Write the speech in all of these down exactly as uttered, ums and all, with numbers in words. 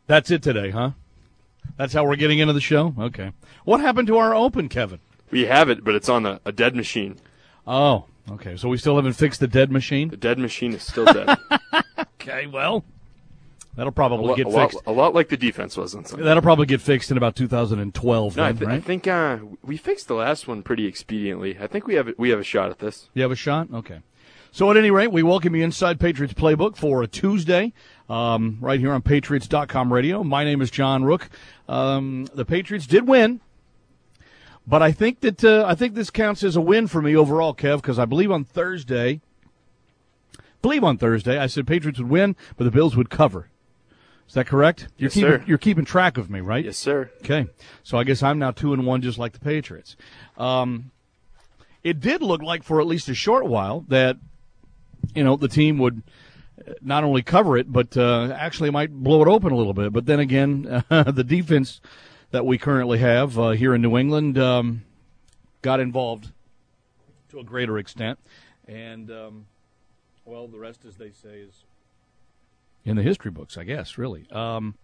That's it today, huh? That's how we're getting into the show? Okay. What happened to our open, Kevin? We have it, but it's on a, a dead machine. Oh, okay. So we still haven't fixed the dead machine? The dead machine is still dead. Okay, well, that'll probably a lot, get a fixed. Lot, a lot like the defense was on Sunday. That'll probably get fixed in about two thousand twelve, no, then, I, th- right? I think uh, we fixed the last one pretty expediently. I think we have we have a shot at this. You have a shot? Okay. So at any rate, we welcome you inside Patriots Playbook for a Tuesday, um, right here on Patriots dot com radio. My name is John Rook. Um, the Patriots did win, but I think that uh, I think this counts as a win for me overall, Kev, because I believe on Thursday, believe on Thursday, I said Patriots would win, but the Bills would cover. Is that correct? You're Yes, keeping, sir. You're keeping track of me, right? Yes, sir. Okay. So I guess I'm now two and one, just like the Patriots. Um, it did look like for at least a short while that, you know, the team would not only cover it, but uh, actually might blow it open a little bit. But then again, uh, the defense that we currently have uh, here in New England um, got involved to a greater extent. And, um, well, the rest, as they say, is in the history books, I guess, really. Um,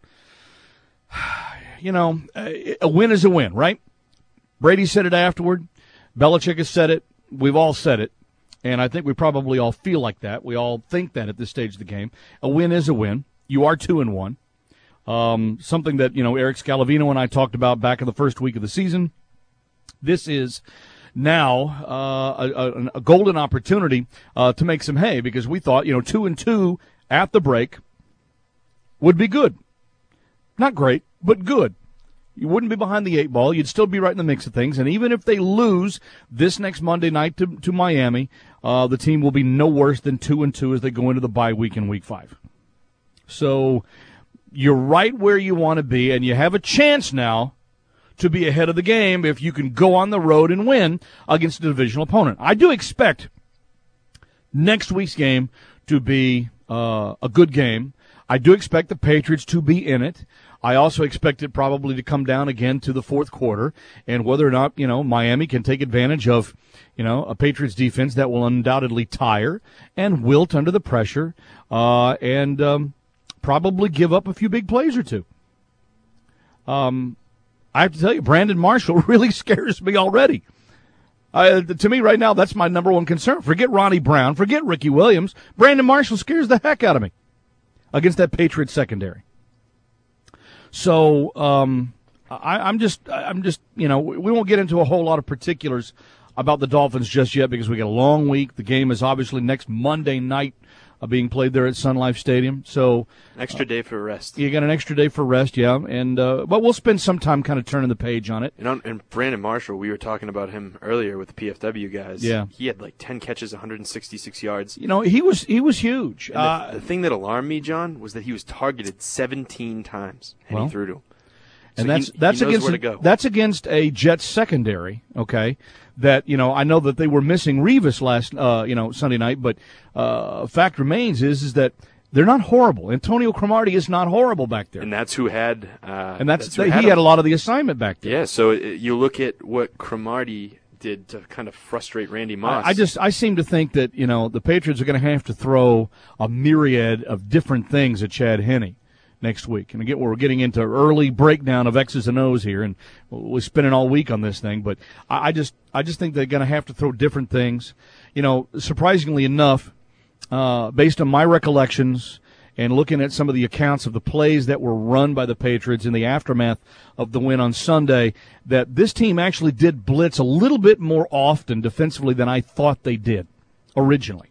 you know, a win is a win, right? Brady said it afterward. Belichick has said it. We've all said it. And I think we probably all feel like that. We all think that at this stage of the game. A win is a win. You are two and one. Um, something that, you know, Eric Scalavino and I talked about back in the first week of the season. This is now uh, a, a, a golden opportunity uh, to make some hay, because we thought, you know, two and two at the break would be good. Not great, but good. You wouldn't be behind the eight ball. You'd still be right in the mix of things. And even if they lose this next Monday night to, to Miami, uh, the team will be no worse than two and two as they go into the bye week in week five. So you're right where you want to be, and you have a chance now to be ahead of the game if you can go on the road and win against a divisional opponent. I do expect next week's game to be uh, a good game. I do expect the Patriots to be in it. I also expect it probably to come down again to the fourth quarter, and whether or not, you know, Miami can take advantage of, you know, a Patriots defense that will undoubtedly tire and wilt under the pressure, uh, and um, probably give up a few big plays or two. Um, I have to tell you, Brandon Marshall really scares me already. Uh, to me right now, that's my number one concern. Forget Ronnie Brown, forget Ricky Williams. Brandon Marshall scares the heck out of me against that Patriots secondary. So um, I, I'm just, I'm just, you know, we won't get into a whole lot of particulars about the Dolphins just yet because we got a long week. The game is obviously next Monday night uh, being played there at Sun Life Stadium. So extra day for rest. You got an extra day for rest, yeah. And uh, but we'll spend some time kind of turning the page on it. And, on, and Brandon Marshall, we were talking about him earlier with the P F W guys. Yeah, he had like ten catches, one hundred sixty-six yards. You know, he was he was huge. And uh, the, the thing that alarmed me, John, was that he was targeted seventeen times and well, he threw to him. And so that's he, that's he knows against where to go. that's against a Jets secondary, okay? That, you know, I know that they were missing Revis last uh, you know, Sunday night, but uh fact remains is is that they're not horrible. Antonio Cromartie is not horrible back there. And that's who had uh And that's, that's the, who he had, had a lot of the assignment back there. Yeah, so it, you look at what Cromartie did to kind of frustrate Randy Moss. I, I just I seem to think that, you know, the Patriots are going to have to throw a myriad of different things at Chad Henne next week. And again, we're getting into early breakdown of X's and O's here, and we're spending all week on this thing. But I, I just I just think they're going to have to throw different things. You know, surprisingly enough, uh, based on my recollections and looking at some of the accounts of the plays that were run by the Patriots in the aftermath of the win on Sunday, that this team actually did blitz a little bit more often defensively than I thought they did originally.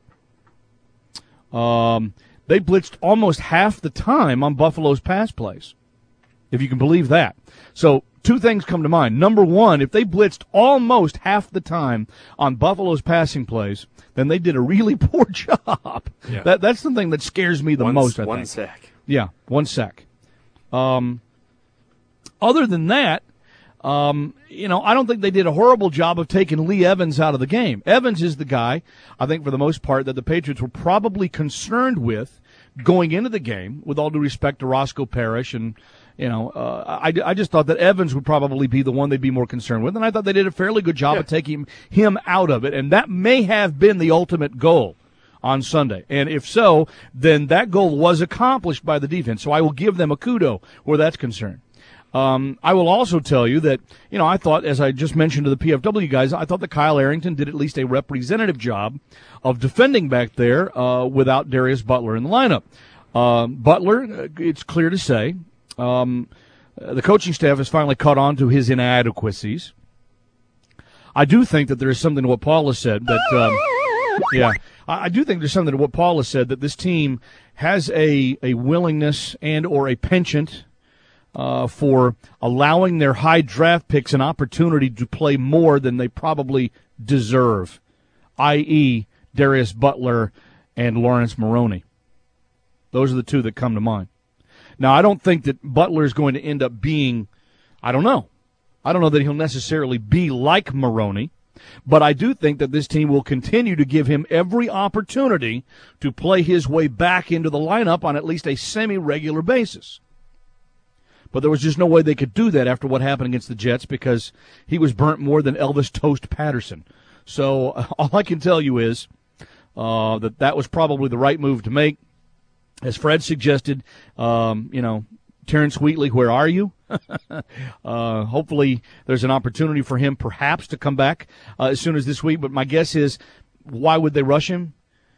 Um. They blitzed almost half the time on Buffalo's pass plays, if you can believe that. So two things come to mind. Number one, if they blitzed almost half the time on Buffalo's passing plays, then they did a really poor job. Yeah. That That's the thing that scares me the one, most, I one think. sack. Yeah, one sack. Um, other than that, Um, you know, I don't think they did a horrible job of taking Lee Evans out of the game. Evans is the guy, I think, for the most part, that the Patriots were probably concerned with going into the game, with all due respect to Roscoe Parrish. And, you know, uh, I, I just thought that Evans would probably be the one they'd be more concerned with. And I thought they did a fairly good job yeah. of taking him out of it. And that may have been the ultimate goal on Sunday. And if so, then that goal was accomplished by the defense. So I will give them a kudo where that's concerned. Um, I will also tell you that, you know, I thought, as I just mentioned to the P F W guys, I thought that Kyle Arrington did at least a representative job of defending back there uh, without Darius Butler in the lineup. Uh, Butler, it's clear to say, um, the coaching staff has finally caught on to his inadequacies. I do think that there is something to what Paul has said that, um, yeah, I, I do think there's something to what Paul has said that this team has a, a willingness and or a penchant Uh, for allowing their high draft picks an opportunity to play more than they probably deserve, that is. Darius Butler and Lawrence Maroney. Those are the two that come to mind. Now, I don't think that Butler is going to end up being, I don't know. I don't know that he'll necessarily be like Maroney, but I do think that this team will continue to give him every opportunity to play his way back into the lineup on at least a semi-regular basis. But there was just no way they could do that after what happened against the Jets because he was burnt more than Elvis Toast Patterson. So uh, all I can tell you is uh, that that was probably the right move to make. As Fred suggested, um, you know, Terrence Wheatley, where are you? uh, hopefully there's an opportunity for him perhaps to come back uh, as soon as this week. But my guess is, why would they rush him?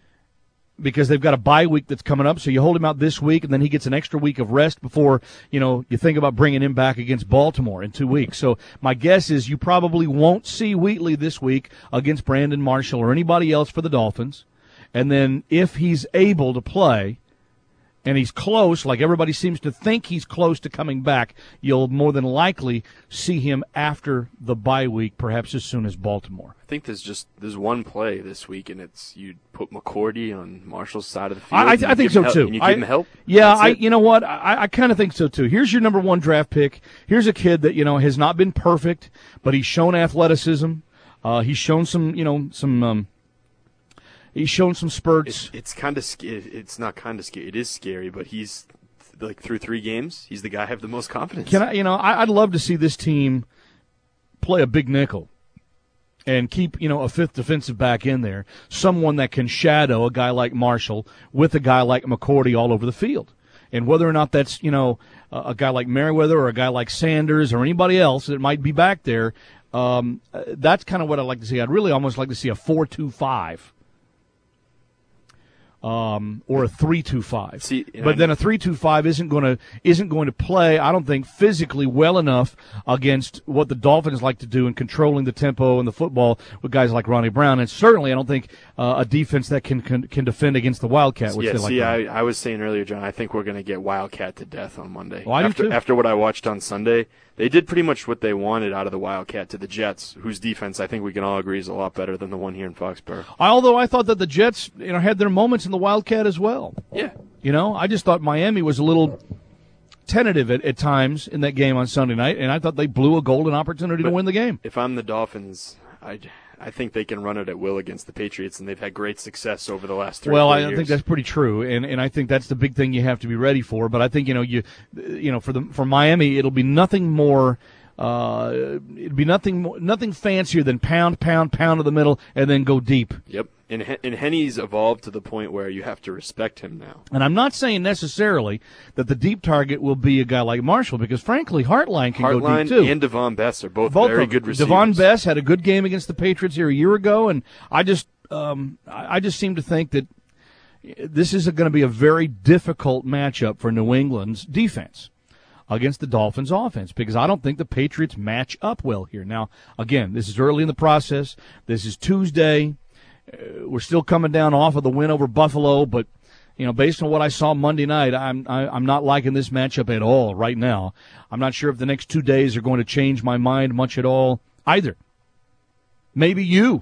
Because they've got a bye week that's coming up, so you hold him out this week, and then he gets an extra week of rest before, you know, you think about bringing him back against Baltimore in two weeks. So my guess is you probably won't see Wheatley this week against Brandon Marshall or anybody else for the Dolphins. And then if he's able to play, and he's close, like everybody seems to think he's close to coming back, you'll more than likely see him after the bye week, perhaps as soon as Baltimore. I think there's just there's one play this week, and it's you put McCourty on Marshall's side of the field. I, I think so, help, too. And you give I, him help? Yeah, I, you know what? I, I kind of think so, too. Here's your number one draft pick. Here's a kid that, you know, has not been perfect, but he's shown athleticism. Uh, he's shown some, you know, some um, – He's shown some spurts. It, it's kind of it's not kind of scary. It is scary, but he's like through three games, he's the guy I have the most confidence. Can I? You know, I, I'd love to see this team play a big nickel and keep, you know, a fifth defensive back in there, someone that can shadow a guy like Marshall with a guy like McCourty all over the field. And whether or not that's, you know, a guy like Merriweather or a guy like Sanders or anybody else that might be back there, um, that's kind of what I'd like to see. I'd really almost like to see a four two five. Um, or a three two five. See, but then a three two five isn't going to isn't going to play, I don't think, physically well enough against what the Dolphins like to do in controlling the tempo and the football with guys like Ronnie Brown. And certainly I don't think uh, a defense that can, can can defend against the Wildcat, which yeah, they see, like. I, I was saying earlier, John, I think we're going to get Wildcat to death on Monday. Well, I after, do too. After what I watched on Sunday, they did pretty much what they wanted out of the Wildcat to the Jets, whose defense I think we can all agree is a lot better than the one here in Foxborough. Although I thought that the Jets, you know, had their moments in the Wildcat as well. Yeah. You know, I just thought Miami was a little tentative at, at times in that game on Sunday night, and I thought they blew a golden opportunity But to win the game. If I'm the Dolphins, I, I think they can run it at will against the Patriots, and they've had great success over the last three. Well, or four I years. think that's pretty true, and and I think that's the big thing you have to be ready for. But I think you know you, you know, for the for Miami, it'll be nothing more. Uh, it'd be nothing more, nothing fancier than pound, pound, pound to the middle, and then go deep. Yep. And, and Henny's evolved to the point where you have to respect him now. And I'm not saying necessarily that the deep target will be a guy like Marshall, because frankly, Hartline can Hartline go deep too. and Devon Bess are both, both very of, good receivers. Devon Bess had a good game against the Patriots here a year ago, and I just, um, I I just seem to think that this is going to be a very difficult matchup for New England's defense against the Dolphins' offense, because I don't think the Patriots match up well here. Now, again, this is early in the process. This is Tuesday. Uh, we're still coming down off of the win over Buffalo, but you know, based on what I saw Monday night, I'm I, I'm not liking this matchup at all right now. I'm not sure if the next two days are going to change my mind much at all either. Maybe you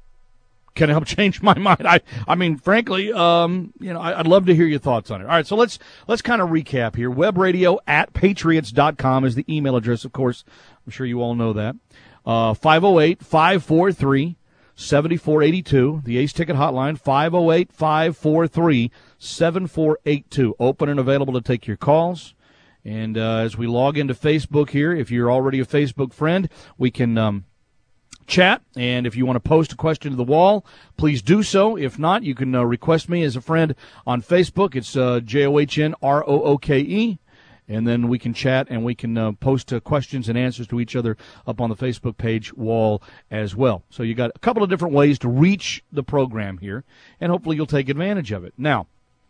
can help change my mind. I, I mean, frankly, um, you know, I, I'd love to hear your thoughts on it. All right, so let's let's kind of recap here. Webradio at patriots dot com is the email address, of course. I'm sure you all know that. Uh, five oh eight, five four three, seven four eight two, the Ace Ticket Hotline, five oh eight, five four three, seven four eight two. Open and available to take your calls. And uh, as we log into Facebook here, if you're already a Facebook friend, we can um, chat, and if you want to post a question to the wall, please do so. If not, you can uh, request me as a friend on Facebook. It's uh, J O H N R O O K E, and then we can chat and we can uh, post uh, questions and answers to each other up on the Facebook page wall as well. So you got a couple of different ways to reach the program here, and hopefully you'll take advantage of it. Now,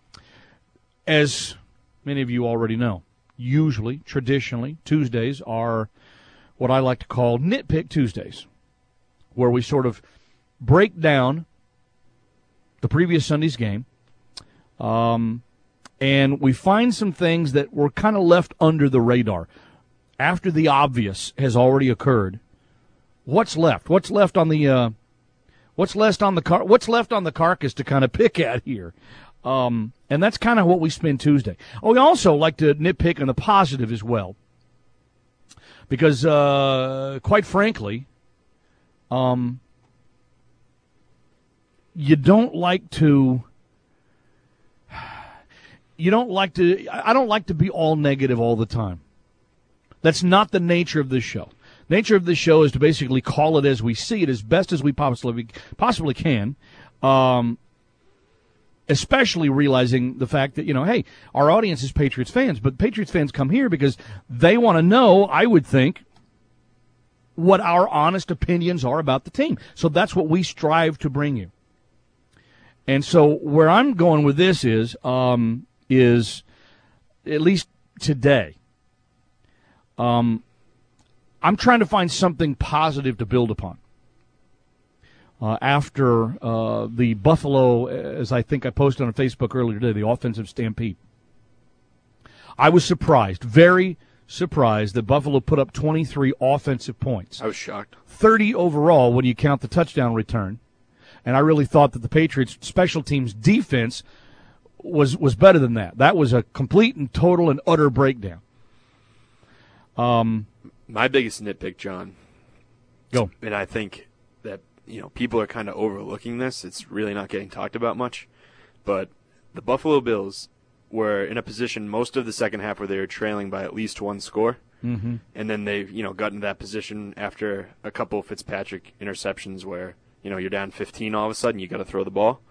as many of you already know, usually, traditionally, Tuesdays are what I like to call Nitpick Tuesdays, where we sort of break down the previous Sunday's game, um, and we find some things that were kind of left under the radar. After the obvious has already occurred, what's left? What's left on the uh, what's left on the car? What's left on the carcass to kind of pick at here? Um, and that's kind of what we spend Tuesday. Oh, we also like to nitpick on the positive as well, because uh, quite frankly, um, you don't like to. You don't like to. I don't like to be all negative all the time. That's not the nature of this show. Nature of this show is to basically call it as we see it, as best as we possibly possibly can. Um, especially realizing the fact that, you know, hey, our audience is Patriots fans, but Patriots fans come here because they want to know, I would think, what our honest opinions are about the team. So that's what we strive to bring you. And so where I'm going with this is, um, is at least today, um, I'm trying to find something positive to build upon. Uh, after uh, the Buffalo, as I think I posted on Facebook earlier today, the offensive stampede, I was surprised, very surprised that Buffalo put up twenty-three offensive points. I was shocked. thirty overall when you count the touchdown return. And I really thought that the Patriots' special teams defense was was better than that. That was a complete and total and utter breakdown. Um, My biggest nitpick, John, go. And I think that, you know, people are kind of overlooking this. It's really not getting talked about much. But the Buffalo Bills were in a position most of the second half where they were trailing by at least one score. Mm-hmm. And then they, you know, got into that position after a couple of Fitzpatrick interceptions where, you know, you're down fifteen all of a sudden, you got to throw the ball.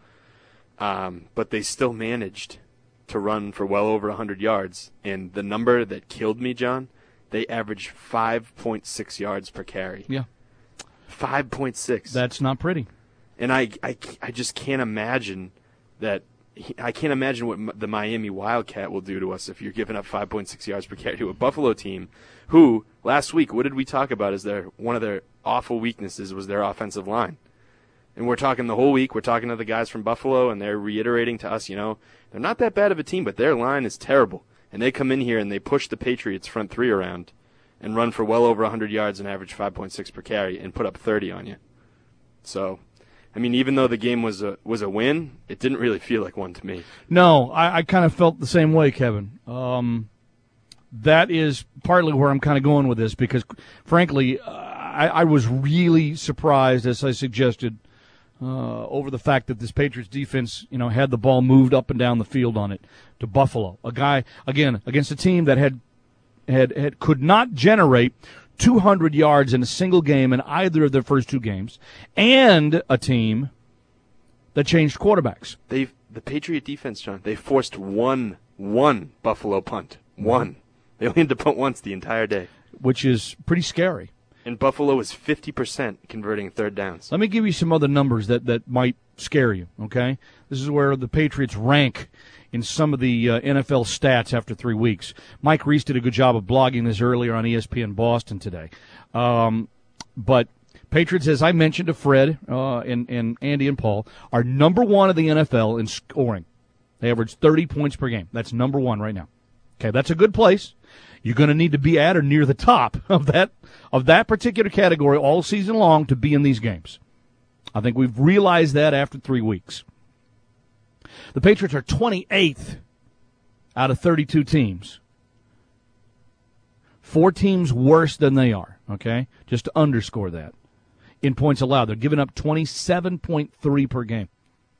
Um, but they still managed to run for well over one hundred yards. And the number that killed me, John, they averaged five point six yards per carry. Yeah. five point six. That's not pretty. And I, I, I just can't imagine that. I can't imagine what the Miami Wildcat will do to us if you're giving up five point six yards per carry to a Buffalo team who, last week, what did we talk about as their one of their awful weaknesses was their offensive line. And we're talking the whole week, we're talking to the guys from Buffalo, and they're reiterating to us, you know, they're not that bad of a team, but their line is terrible. And they come in here and they push the Patriots front three around and run for well over one hundred yards and average five point six per carry and put up thirty on you. So, I mean, even though the game was a was a win, it didn't really feel like one to me. No, I, I kind of felt the same way, Kevin. Um, that is partly where I'm kind of going with this because, frankly, uh, I, I was really surprised, as I suggested, uh, over the fact that this Patriots defense, you know, had the ball moved up and down the field on it to Buffalo. A guy, again, against a team that had had, had could not generate two hundred yards in a single game in either of their first two games, and a team that changed quarterbacks. They the Patriot defense, John, they forced one one Buffalo punt. One. They only had to punt once the entire day. Which is pretty scary. And Buffalo is fifty percent converting third downs. Let me give you some other numbers that, that might scare you, okay? This is where the Patriots rank in some of the uh, N F L stats after three weeks. Mike Reese did a good job of blogging this earlier on E S P N Boston today. Um, but Patriots, as I mentioned to Fred uh, and, and Andy and Paul, are number one in the N F L in scoring. They average thirty points per game. That's number one right now. Okay, that's a good place. You're going to need to be at or near the top of that of that particular category all season long to be in these games. I think we've realized that after three weeks. The Patriots are twenty-eighth out of thirty-two teams. Four teams worse than they are, okay? Just to underscore that. In points allowed, they're giving up twenty-seven point three per game.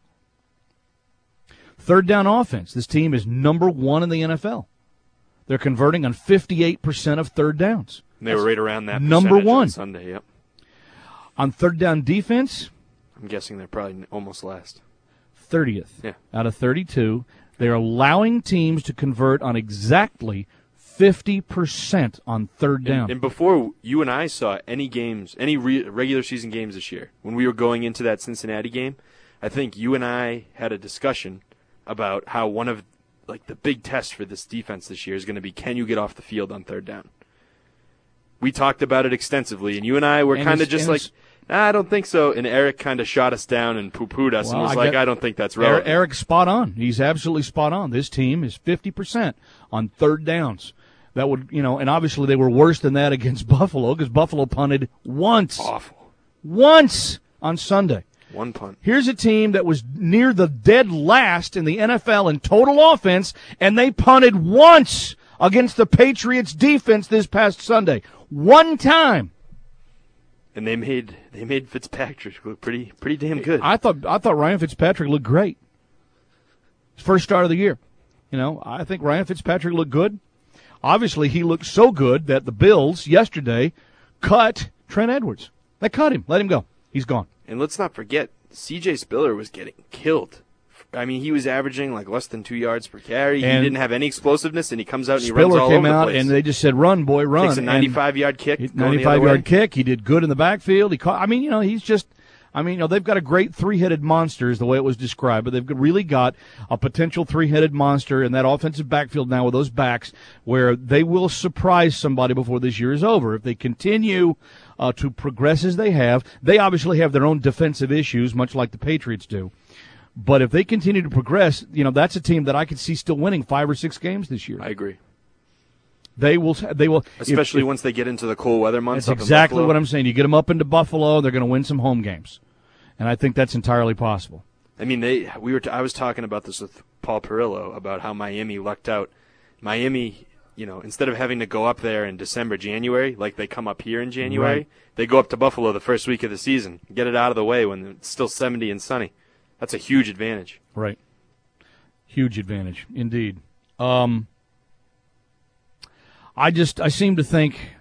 Third down offense, this team is number one in the N F L. They're converting on fifty-eight percent of third downs. They were right around that number one on Sunday, yep. On third down defense, I'm guessing they're probably almost last. thirtieth Yeah. out of thirty-two. They're allowing teams to convert on exactly fifty percent on third down. And, and before you and I saw any games, any re- regular season games this year, when we were going into that Cincinnati game, I think you and I had a discussion about how one of like the big tests for this defense this year is going to be, can you get off the field on third down? We talked about it extensively, and you and I were kind of just like, nah, I don't think so. And Eric kind of shot us down and poo-pooed us well, and was I like, got, I don't think that's relevant. Eric, Eric's spot on. He's absolutely spot on. This team is fifty percent on third downs. That would, you know, and obviously they were worse than that against Buffalo because Buffalo punted once. Awful. Once on Sunday. One punt. Here's a team that was near the dead last in the N F L in total offense, and they punted once against the Patriots defense this past Sunday. One time. And they made they made Fitzpatrick look pretty pretty damn good. I thought I thought Ryan Fitzpatrick looked great. First start of the year. You know, I think Ryan Fitzpatrick looked good. Obviously, he looked so good that the Bills yesterday cut Trent Edwards. They cut him. Let him go. He's gone. And let's not forget, C J Spiller was getting killed. I mean, he was averaging like less than two yards per carry. And he didn't have any explosiveness, and he comes out and he Spiller runs all came over out, the place. and they just said, "Run, boy, run." Takes a ninety-five-yard kick. ninety-five-yard kick. He did good in the backfield. He caught. I mean, you know, he's just. I mean, you know, they've got a great three-headed monster, is the way it was described, but they've really got a potential three-headed monster in that offensive backfield now with those backs where they will surprise somebody before this year is over. If they continue uh, to progress as they have, they obviously have their own defensive issues, much like the Patriots do. But if they continue to progress, you know, that's a team that I could see still winning five or six games this year. I agree. They will. They will, especially if, if, once they get into the cold weather months. That's up exactly in Buffalo. what I'm saying. You get them up into Buffalo, they're going to win some home games, and I think that's entirely possible. I mean, they. We were. T- I was talking about this with Paul Perillo about how Miami lucked out. Miami, you know, instead of having to go up there in December, January, like they come up here in January, right. They go up to Buffalo the first week of the season, get it out of the way when it's still seventy and sunny. That's a huge advantage. Right. Huge advantage, indeed. Um, I just, I seem to think,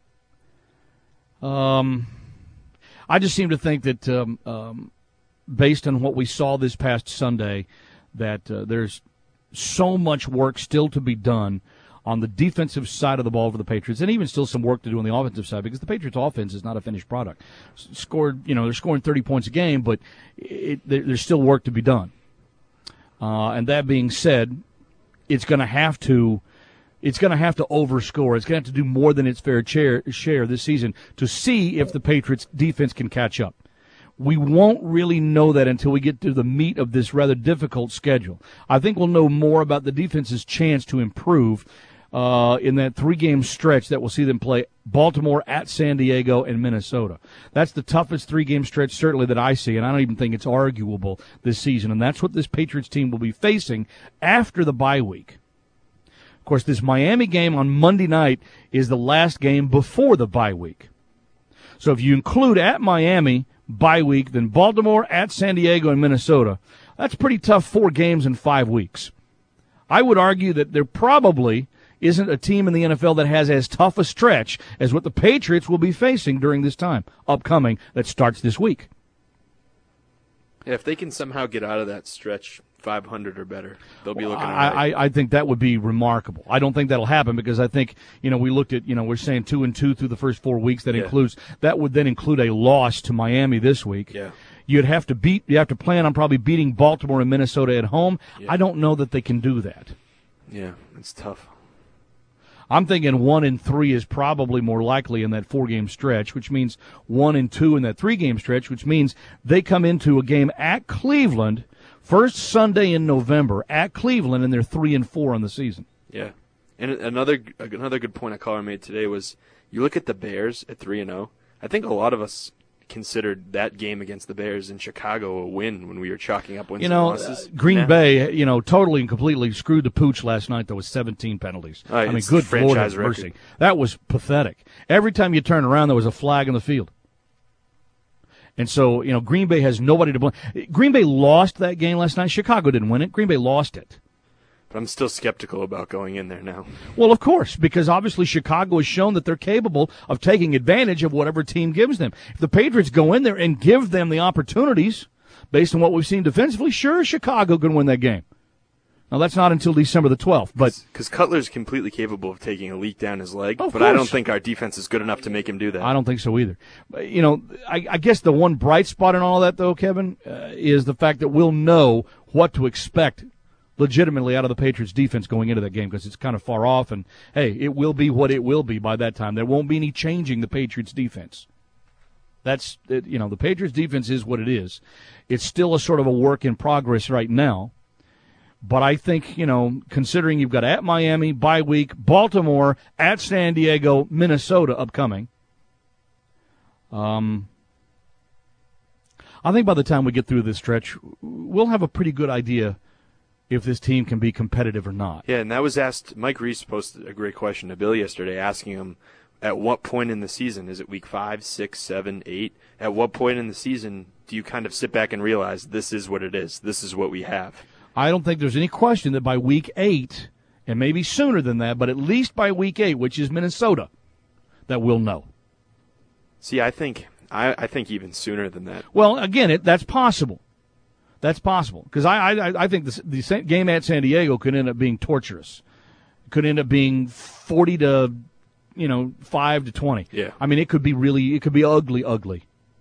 um, I just seem to think that um, um, based on what we saw this past Sunday, that uh, there's so much work still to be done on the defensive side of the ball for the Patriots, and even still some work to do on the offensive side because the Patriots' offense is not a finished product. S- scored, you know, they're scoring thirty points a game, but it, there, there's still work to be done. Uh, and that being said, it's going to have to, it's going to have to overscore. It's going to have to do more than its fair share, share this season to see if the Patriots' defense can catch up. We won't really know that until we get to the meat of this rather difficult schedule. I think we'll know more about the defense's chance to improve uh, in that three-game stretch that we'll see them play Baltimore, at San Diego, and Minnesota. That's the toughest three-game stretch certainly that I see, and I don't even think it's arguable this season. And that's what this Patriots team will be facing after the bye week. Of course, this Miami game on Monday night is the last game before the bye week. So if you include at Miami, bye week, then Baltimore, at San Diego, and Minnesota, that's pretty tough four games in five weeks. I would argue that there probably isn't a team in the N F L that has as tough a stretch as what the Patriots will be facing during this time upcoming that starts this week. Yeah, if they can somehow get out of that stretch five hundred or better, they'll be looking I, all right. I, I think that would be remarkable. I don't think that'll happen because I think, you know, we looked at, you know, we're saying two and two through the first four weeks. That yeah. includes, that would then include a loss to Miami this week. Yeah. You'd have to beat, you have to plan on probably beating Baltimore and Minnesota at home. Yeah. I don't know that they can do that. Yeah, it's tough. I'm thinking one and three is probably more likely in that four-game stretch, which means one and two in that three-game stretch, which means they come into a game at Cleveland, first Sunday in November at Cleveland, and they're three and four on the season. Yeah, and another another good point a caller made today was you look at the Bears at three and zero. I think a lot of us considered that game against the Bears in Chicago a win when we were chalking up wins you know, and losses. Uh, Green yeah. Bay, you know, totally and completely screwed the pooch last night, though, with seventeen penalties. Uh, I mean, it's good the Lord franchise have mercy. record. That was pathetic. Every time you turn around, there was a flag in the field. And so, you know, Green Bay has nobody to blame. Green Bay lost that game last night. Chicago didn't win it. Green Bay lost it. But I'm still skeptical about going in there now. Well, of course, because obviously Chicago has shown that they're capable of taking advantage of whatever team gives them. If the Patriots go in there and give them the opportunities based on what we've seen defensively, sure, Chicago can win that game. Now, that's not until December the twelfth. But because Cutler's completely capable of taking a leak down his leg, Of but course. I don't think our defense is good enough to make him do that. I don't think so either. But, you know, I, I guess the one bright spot in all of that, though, Kevin, uh, is the fact that we'll know what to expect legitimately out of the Patriots defense going into that game, because it's kind of far off, and hey, it will be what it will be by that time. There won't be any changing the Patriots defense. That's, it, you know, the Patriots defense is what it is. It's still a sort of a work in progress right now, but I think, you know, considering you've got at Miami, bye week, Baltimore, at San Diego, Minnesota upcoming, um, I think by the time we get through this stretch, we'll have a pretty good idea if this team can be competitive or not. Yeah, and that was asked. Mike Reese posted a great question to Bill yesterday, asking him, at what point in the season, is it week five, six, seven, eight? At what point in the season do you kind of sit back and realize this is what it is, this is what we have? I don't think there's any question that by week eight, and maybe sooner than that, but at least by week eight, which is Minnesota, that we'll know. See, I think I, I think even sooner than that. Well, again, it, that's possible. That's possible, because I, I I think the, the game at San Diego could end up being torturous. It could end up being forty to, you know, five to twenty. Yeah. I mean, it could be really, it could be ugly, ugly.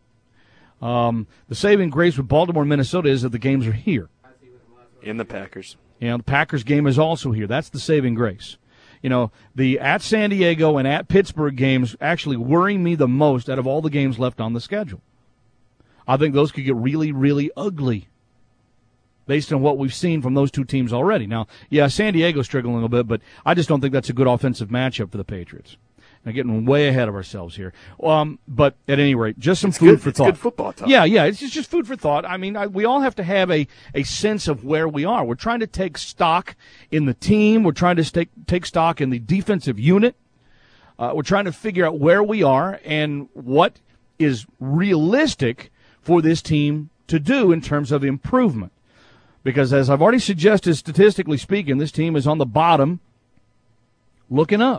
Um, the saving grace with Baltimore and Minnesota is that the games are here. In the Packers. You know, the Packers game is also here. That's the saving grace. You know, the at San Diego and at Pittsburgh games actually worry me the most out of all the games left on the schedule. I think those could get really, really ugly based on what we've seen from those two teams already. Now, yeah, San Diego's struggling a little bit, but I just don't think that's a good offensive matchup for the Patriots. Now, getting way ahead of ourselves here. Um, but at any rate, just some it's food good, for it's thought. Good football talk. Yeah, yeah, it's just, just food for thought. I mean, I, we all have to have a, a sense of where we are. We're trying to take stock in the team. We're trying to take, take stock in the defensive unit. Uh, we're trying to figure out where we are and what is realistic for this team to do in terms of improvement. Because as I've already suggested, statistically speaking, this team is on the bottom looking up.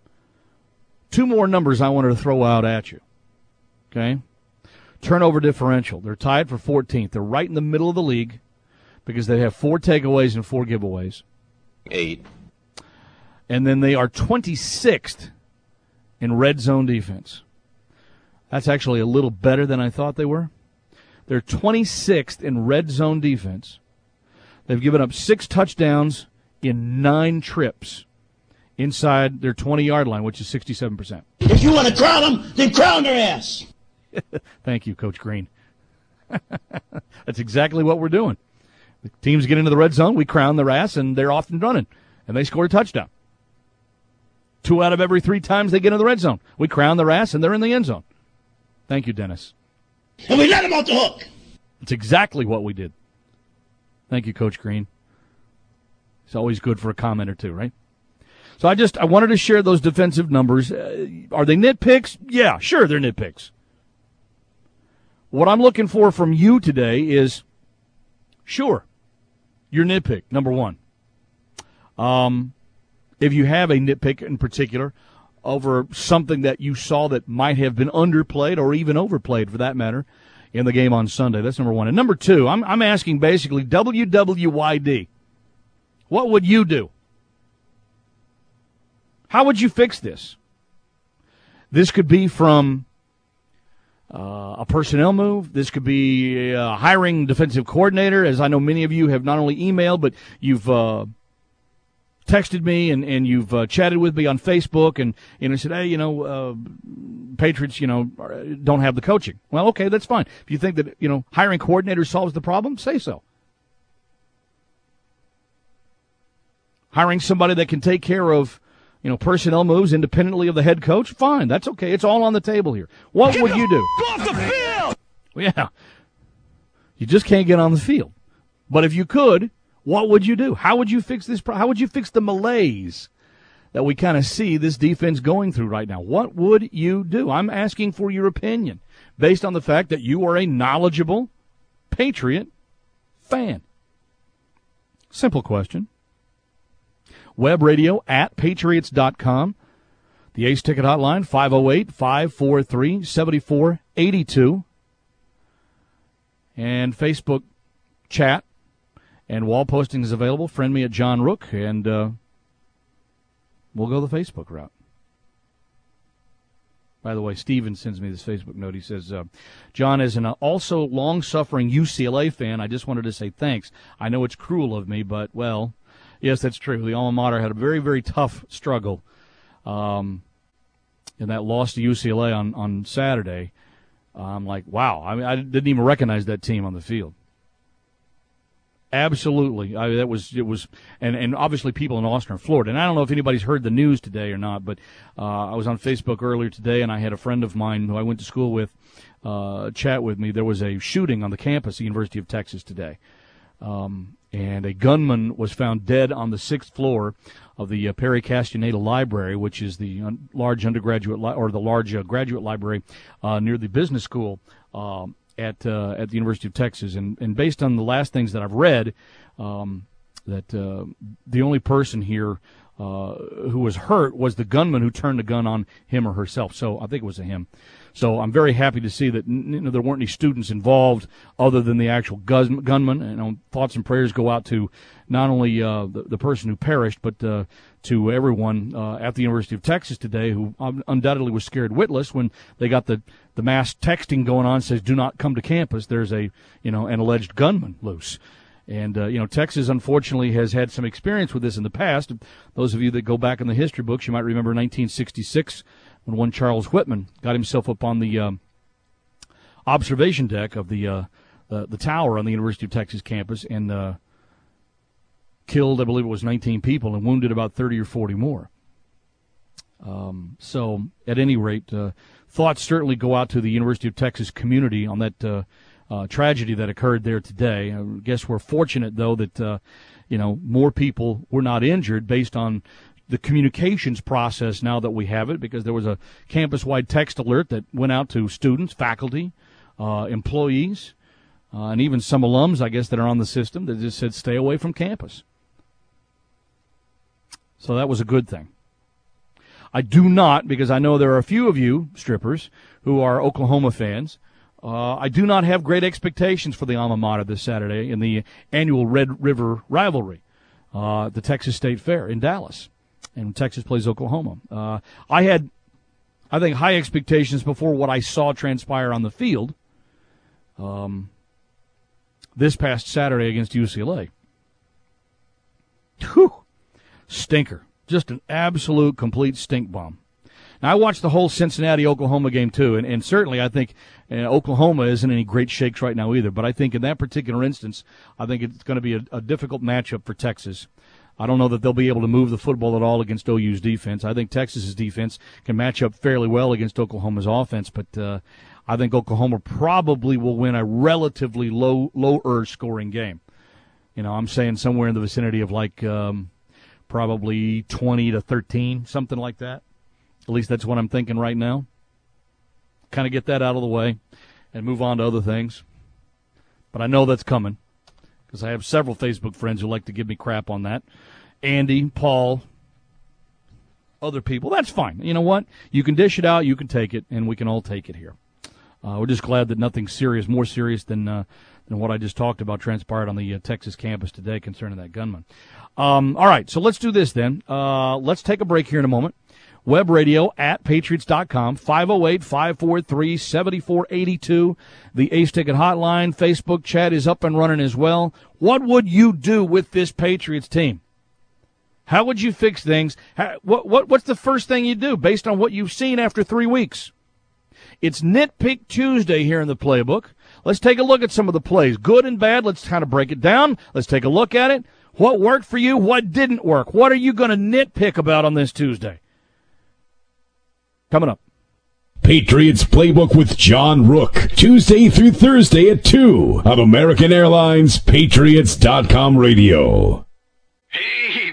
Two more numbers I wanted to throw out at you. Okay? Turnover differential. They're tied for fourteenth. They're right in the middle of the league because they have four takeaways and four giveaways. Eight. And then they are twenty-sixth in red zone defense. That's actually a little better than I thought they were. They're twenty-sixth in red zone defense. They've given up six touchdowns in nine trips inside their twenty-yard line, which is sixty-seven percent. If you want to crown them, then crown their ass. Thank you, Coach Green. That's exactly what we're doing. The teams get into the red zone, we crown their ass, and they're off and running, and they score a touchdown. Two out of every three times they get into the red zone, we crown their ass, and they're in the end zone. Thank you, Dennis. And we let them off the hook. That's exactly what we did. Thank you, Coach Green. It's always good for a comment or two, right? So I just I wanted to share those defensive numbers. Uh, are they nitpicks? Yeah, sure, they're nitpicks. What I'm looking for from you today is, sure, your nitpick, number one. Um, if you have a nitpick in particular over something that you saw that might have been underplayed or even overplayed, for that matter, in the game on Sunday, that's number one. And number two, I'm I'm asking basically W W Y D. What would you do? How would you fix this? This could be from uh, a personnel move. This could be uh, hiring defensive coordinator, as I know many of you have not only emailed, but you've uh, texted me and, and you've uh, chatted with me on Facebook and, and I said, hey, you know, uh, Patriots, you know, don't have the coaching. Well, okay, that's fine. If you think that, you know, hiring coordinator solves the problem, say so. Hiring somebody that can take care of, you know, personnel moves independently of the head coach, fine. That's okay. It's all on the table here. What would you do? Go off the field! Yeah. You just can't get on the field. But if you could, what would you do? How would you fix this? How would you fix the malaise that we kind of see this defense going through right now? What would you do? I'm asking for your opinion based on the fact that you are a knowledgeable Patriot fan. Simple question. Web radio at patriots dot com. The Ace Ticket Hotline, five oh eight, five four three, seven four eight two. And Facebook chat and wall posting is available. Friend me at John Rook, and uh, we'll go the Facebook route. By the way, Steven sends me this Facebook note. He says, uh, John, as an uh, also long-suffering U C L A fan, I just wanted to say thanks. I know it's cruel of me, but, well, yes, that's true. The alma mater had a very, very tough struggle um, in that loss to U C L A on, on Saturday. I'm like, wow. I mean, I didn't even recognize that team on the field. Absolutely. I, that was, it was, and, and obviously people in Austin or Florida. And I don't know if anybody's heard the news today or not, but uh, I was on Facebook earlier today, and I had a friend of mine who I went to school with uh, chat with me. There was a shooting on the campus of the University of Texas today. Um, and a gunman was found dead on the sixth floor of the uh, Perry Castaneda Library, which is the un- large undergraduate li- or the large uh, graduate library uh, near the business school um, at uh, at the University of Texas. And, and based on the last things that I've read, um, that uh, the only person here uh, who was hurt was the gunman who turned the gun on him or herself. So I think it was a him. So I'm very happy to see that you know, there weren't any students involved other than the actual gun, gunman. And you know, thoughts and prayers go out to not only uh, the, the person who perished, but uh, to everyone uh, at the University of Texas today who undoubtedly was scared witless when they got the, the mass texting going on, says, do not come to campus. There's a, you know, an alleged gunman loose. And, uh, you know, Texas, unfortunately, has had some experience with this in the past. Those of you that go back in the history books, you might remember nineteen sixty-six when one Charles Whitman got himself up on the um, observation deck of the, uh, the the tower on the University of Texas campus and uh, killed, I believe it was nineteen people, and wounded about thirty or forty more. Um, so, at any rate, uh, thoughts certainly go out to the University of Texas community on that uh, uh, tragedy that occurred there today. I guess we're fortunate, though, that uh, you know more people were not injured based on the communications process now that we have it, because there was a campus-wide text alert that went out to students, faculty, uh, employees, uh, and even some alums, I guess, that are on the system that just said stay away from campus. So that was a good thing. I do not, because I know there are a few of you, strippers, who are Oklahoma fans, uh, I do not have great expectations for the alma mater this Saturday in the annual Red River rivalry, uh, the Texas State Fair in Dallas. And Texas plays Oklahoma. Uh, I had, I think, high expectations before what I saw transpire on the field um, this past Saturday against U C L A. Whew. Stinker. Just an absolute, complete stink bomb. Now, I watched the whole Cincinnati-Oklahoma game, too, and, and certainly I think uh, Oklahoma isn't in any great shakes right now either. But I think in that particular instance, I think it's going to be a, a difficult matchup for Texas. I don't know that they'll be able to move the football at all against O U's defense. I think Texas's defense can match up fairly well against Oklahoma's offense, but uh, I think Oklahoma probably will win a relatively low, lower scoring game. You know, I'm saying somewhere in the vicinity of like um, probably twenty to thirteen, something like that. At least that's what I'm thinking right now. Kind of get that out of the way and move on to other things. But I know that's coming, because I have several Facebook friends who like to give me crap on that. Andy, Paul, other people. That's fine. You know what? You can dish it out, you can take it, and we can all take it here. Uh, we're just glad that nothing serious, more serious than uh, than what I just talked about, transpired on the uh, Texas campus today concerning that gunman. Um, all right, so let's do this then. Uh, let's take a break here in a moment. Web radio at patriots dot com, five oh eight, five four three, seven four eight two. The Ace Ticket Hotline. Facebook chat is up and running as well. What would you do with this Patriots team? How would you fix things? How, what, what What's the first thing you do based on what you've seen after three weeks? It's Nitpick Tuesday here in the playbook. Let's take a look at some of the plays, good and bad. Let's kind of break it down. Let's take a look at it. What worked for you? What didn't work? What are you going to nitpick about on this Tuesday? Coming up. Patriots Playbook with John Rook, Tuesday through Thursday at two on American Airlines Patriots dot com radio. Hey,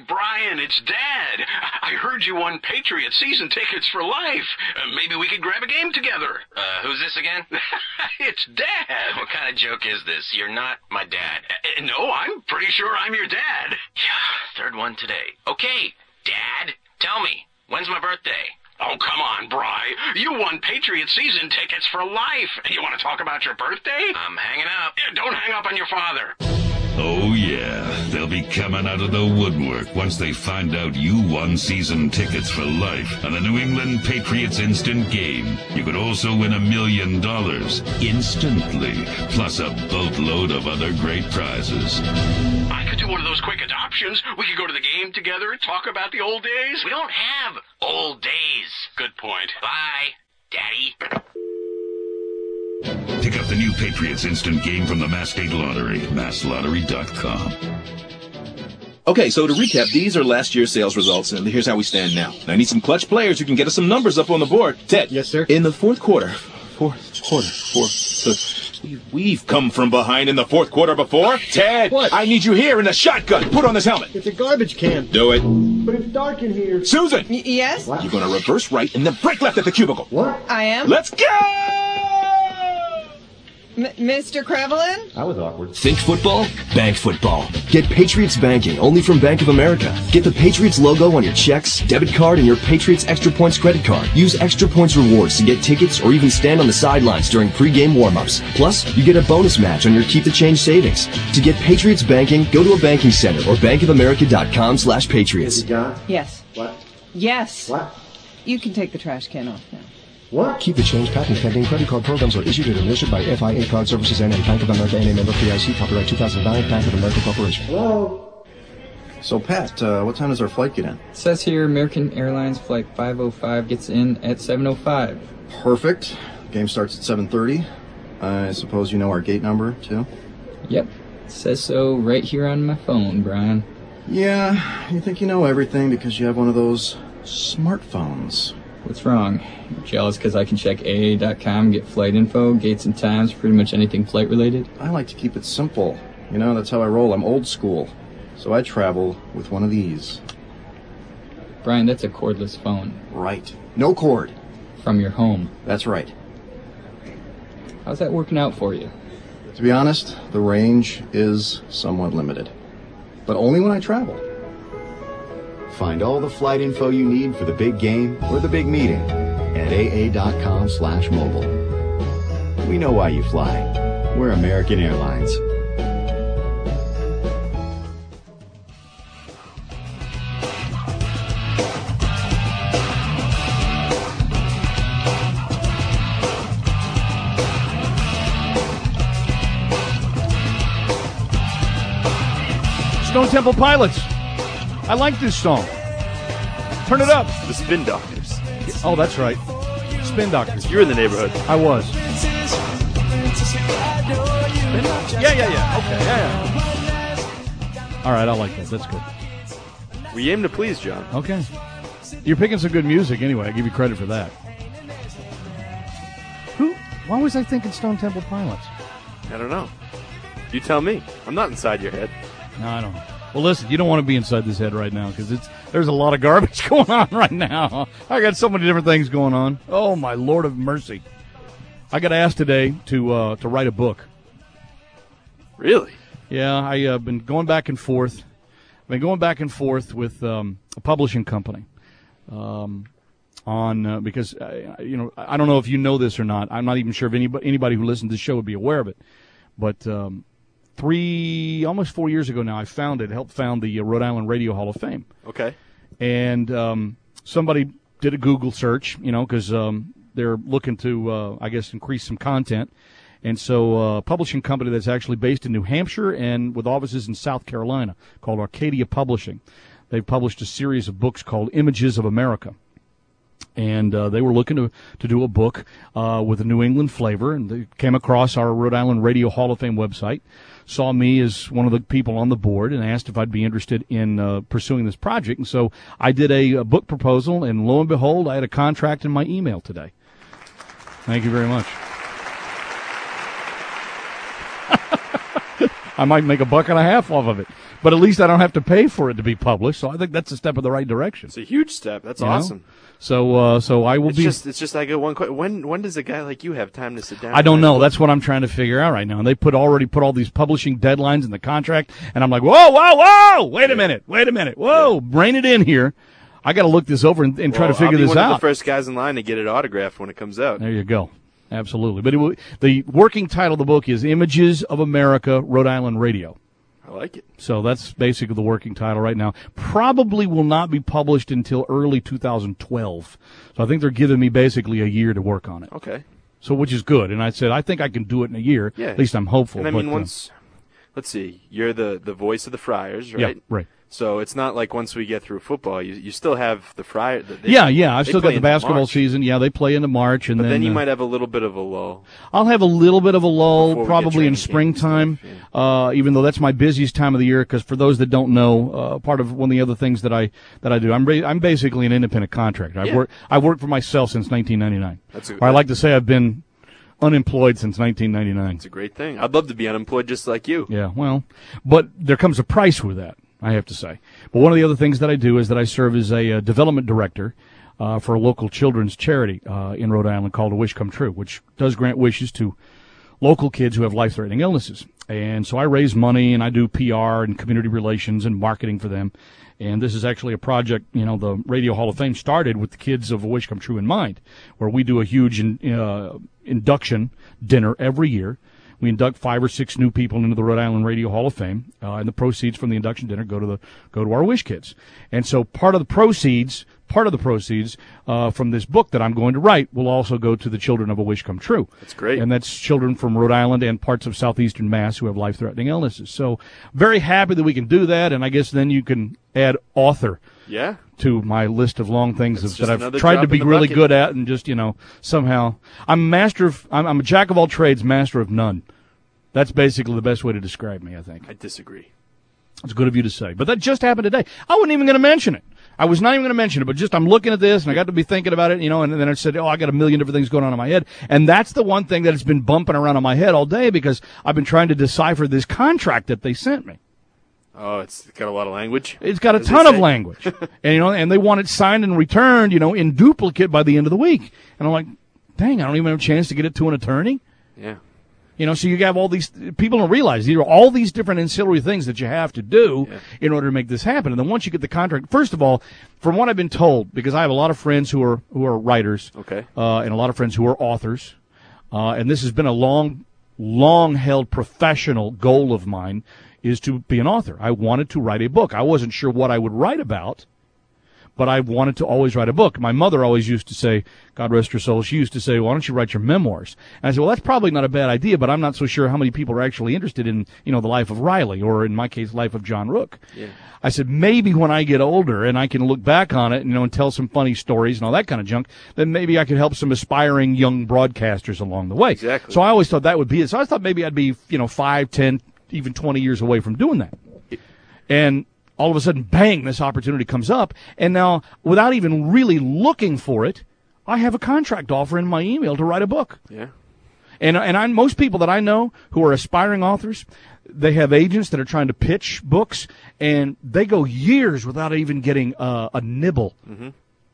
Brian, it's Dad. I heard you won Patriot season tickets for life. Uh, maybe we could grab a game together. Uh, who's this again? It's Dad. What kind of joke is this? You're not my dad. Uh, no, I'm pretty sure I'm your dad. Yeah, third one today. Okay, Dad, tell me, when's my birthday? Oh, come on, Bri. You won Patriot season tickets for life. You want to talk about your birthday? I'm hanging up. Yeah, don't hang up on your father. Oh, yeah. They'll be coming out of the woodwork once they find out you won season tickets for life on the New England Patriots Instant Game. You could also win a million dollars instantly, plus a boatload of other great prizes. I could do one of those quick adoptions. We could go to the game together, talk about the old days. We don't have old days. Good point. Bye, Daddy. Pick up the new Patriots Instant Game from the Mass State Lottery, mass lottery dot com. Okay, so to recap, these are last year's sales results, and here's how we stand now. I need some clutch players who can get us some numbers up on the board. Ted. Yes, sir? In the fourth quarter, fourth quarter, fourth, so we've, we've come from behind in the fourth quarter before. Ted, what? I need you here in a shotgun. Put on this helmet. It's a garbage can. Do it. But it's dark in here. Susan! Y- yes? What? You're going to reverse right and then break left at the cubicle. What? I am? Let's go! M- Mister Krevelin? That was awkward. Think football? Bank football. Get Patriots banking only from Bank of America. Get the Patriots logo on your checks, debit card, and your Patriots Extra Points credit card. Use Extra Points rewards to get tickets or even stand on the sidelines during pregame warm-ups. Plus, you get a bonus match on your Keep the Change savings. To get Patriots banking, go to a banking center or bankofamerica.com slash Patriots. Yes. What? Yes. What? You can take the trash can off now. What? Keep the change patent pending. Credit card programs are issued and administered by F I A Card Services and Bank of America and a member F D I C. Copyright two thousand nine, Bank of America Corporation. Hello? So, Pat, uh, what time does our flight get in? It says here American Airlines Flight five oh five gets in at seven oh five. Perfect. Game starts at seven thirty. I suppose you know our gate number, too? Yep. It says so right here on my phone, Brian. Yeah, you think you know everything because you have one of those smartphones. What's wrong? You're jealous because I can check A A dot com, get flight info, gates and times, pretty much anything flight related? I like to keep it simple. You know, that's how I roll. I'm old school. So I travel with one of these. Brian, that's a cordless phone. Right. No cord. From your home. That's right. How's that working out for you? To be honest, the range is somewhat limited. But only when I travel. Find all the flight info you need for the big game or the big meeting at A A dot com slash mobile. We know why you fly. We're American Airlines. Stone Temple Pilots. I like this song. Turn it up. The Spin Doctors. Oh, that's right. Spin Doctors. You're in the neighborhood. I was. Yeah, yeah, yeah. Okay, yeah, yeah. All right, I like that. That's good. We aim to please, John. Okay. You're picking some good music anyway. I give you credit for that. Who? Why was I thinking Stone Temple Pilots? I don't know. You tell me. I'm not inside your head. No, I don't know. Well, listen, you don't want to be inside this head right now because it's there's a lot of garbage going on right now. I got so many different things going on. Oh, my Lord of mercy. I got asked today to uh, to write a book. Really? Yeah, I've uh, been going back and forth. I've been going back and forth with um, a publishing company um, on uh, because, uh, you know, I don't know if you know this or not. I'm not even sure if anybody, anybody who listens to this show would be aware of it. But um, three, almost four years ago now, I founded, helped found the uh, Rhode Island Radio Hall of Fame. Okay. And um, somebody did a Google search, you know, because um, they're looking to, uh, I guess, increase some content. And so uh, a publishing company that's actually based in New Hampshire and with offices in South Carolina called Arcadia Publishing. They've published a series of books called Images of America. And uh, they were looking to, to do a book uh, with a New England flavor, and they came across our Rhode Island Radio Hall of Fame website, saw me as one of the people on the board, and asked if I'd be interested in uh, pursuing this project. And so I did a, a book proposal, and lo and behold, I had a contract in my email today. Thank you very much. I might make a buck and a half off of it. But at least I don't have to pay for it to be published. So I think that's a step in the right direction. It's a huge step. That's You know? awesome. So, uh, so I will It's be. just, it's just like a one. que- When, when does a guy like you have time to sit down? I don't and know. write a That's what I'm trying to figure out right now. And they put already put all these publishing deadlines in the contract, and I'm like, whoa, whoa, whoa! Wait a minute, wait a minute, whoa! Rein it in here. I got to look this over and, and book? try to Well, figure I'll be this one out. of the first guys in line to get it autographed when it comes out. There you go. Absolutely. But it will, the working title of the book is Images of America, Rhode Island Radio. I like it. So that's basically the working title right now. Probably will not be published until early two thousand twelve. So I think they're giving me basically a year to work on it. Okay. So which is good. And I said, I think I can do it in a year. Yeah. At least I'm hopeful. And I but, mean, uh, once, let's see, you're the, the voice of the Friars, right? Yeah, right. So it's not like once we get through football, you you still have the Friars. They, yeah, yeah. I've they still play got the into basketball March. season. Yeah, they play into March. And But then, then you uh, might have a little bit of a lull. I'll have a little bit of a lull, Before we get probably in training camp springtime, uh, even though that's my busiest time of the year. Because for those that don't know, uh, part of one of the other things that I that I do, I'm ba- I'm basically an independent contractor. I've Yeah. worked I've worked for myself since nineteen ninety-nine. That's a- or I like to say I've been unemployed since nineteen ninety-nine. It's a great thing. I'd love to be unemployed just like you. Yeah, well, but there comes a price with that, I have to say. But one of the other things that I do is that I serve as a uh, development director uh, for a local children's charity uh, in Rhode Island called A Wish Come True, which does grant wishes to local kids who have life-threatening illnesses. And so I raise money and I do P R and community relations and marketing for them. And this is actually a project, you know, the Radio Hall of Fame started with the kids of A Wish Come True in mind, where we do a huge in, uh, induction dinner every year. We induct five or six new people into the Rhode Island Radio Hall of Fame, uh, and the proceeds from the induction dinner go to the go to our Wish Kids. And so part of the proceeds, part of the proceeds uh, from this book that I'm going to write will also go to the children of A Wish Come True. That's great. And that's children from Rhode Island and parts of southeastern Mass who have life-threatening illnesses. So very happy that we can do that, and I guess then you can add author. Yeah. To my list of long things That's that just I've another tried drop to be in the really bucket. good at, and just, you know, somehow I'm a master of I'm, I'm a jack of all trades, master of none. That's basically the best way to describe me, I think. I disagree. It's good of you to say, but that just happened today. I wasn't even going to mention it. I was not even going to mention it, but just I'm looking at this and I got to be thinking about it, you know, and then I said, oh, I got a million different things going on in my head, and that's the one thing that has been bumping around in my head all day because I've been trying to decipher this contract that they sent me. Oh, it's got a lot of language. It's got a as they ton of say. language, and you know, and they want it signed and returned, you know, in duplicate by the end of the week. And I'm like, dang, I don't even have a chance to get it to an attorney. Yeah. You know, so you have all these people don't realize these are all these different ancillary things that you have to do Yeah. in order to make this happen. And then once you get the contract, first of all, from what I've been told, because I have a lot of friends who are who are writers, Okay. uh, and a lot of friends who are authors, uh, and this has been a long, long held professional goal of mine is to be an author. I wanted to write a book. I wasn't sure what I would write about, but I wanted to always write a book. My mother always used to say, God rest her soul, she used to say, why don't you write your memoirs? And I said, well, that's probably not a bad idea, but I'm not so sure how many people are actually interested in, you know, the life of Riley, or in my case, life of John Rook. Yeah. I said, maybe when I get older and I can look back on it, you know, and tell some funny stories and all that kind of junk, then maybe I could help some aspiring young broadcasters along the way. Exactly. So I always thought that would be it. So I thought maybe I'd be, you know, five, ten, even twenty years away from doing that. And all of a sudden, bang, this opportunity comes up. And now, without even really looking for it, I have a contract offer in my email to write a book. Yeah. And and I, most people that I know who are aspiring authors, they have agents that are trying to pitch books, and they go years without even getting uh, a nibble. Mm-hmm.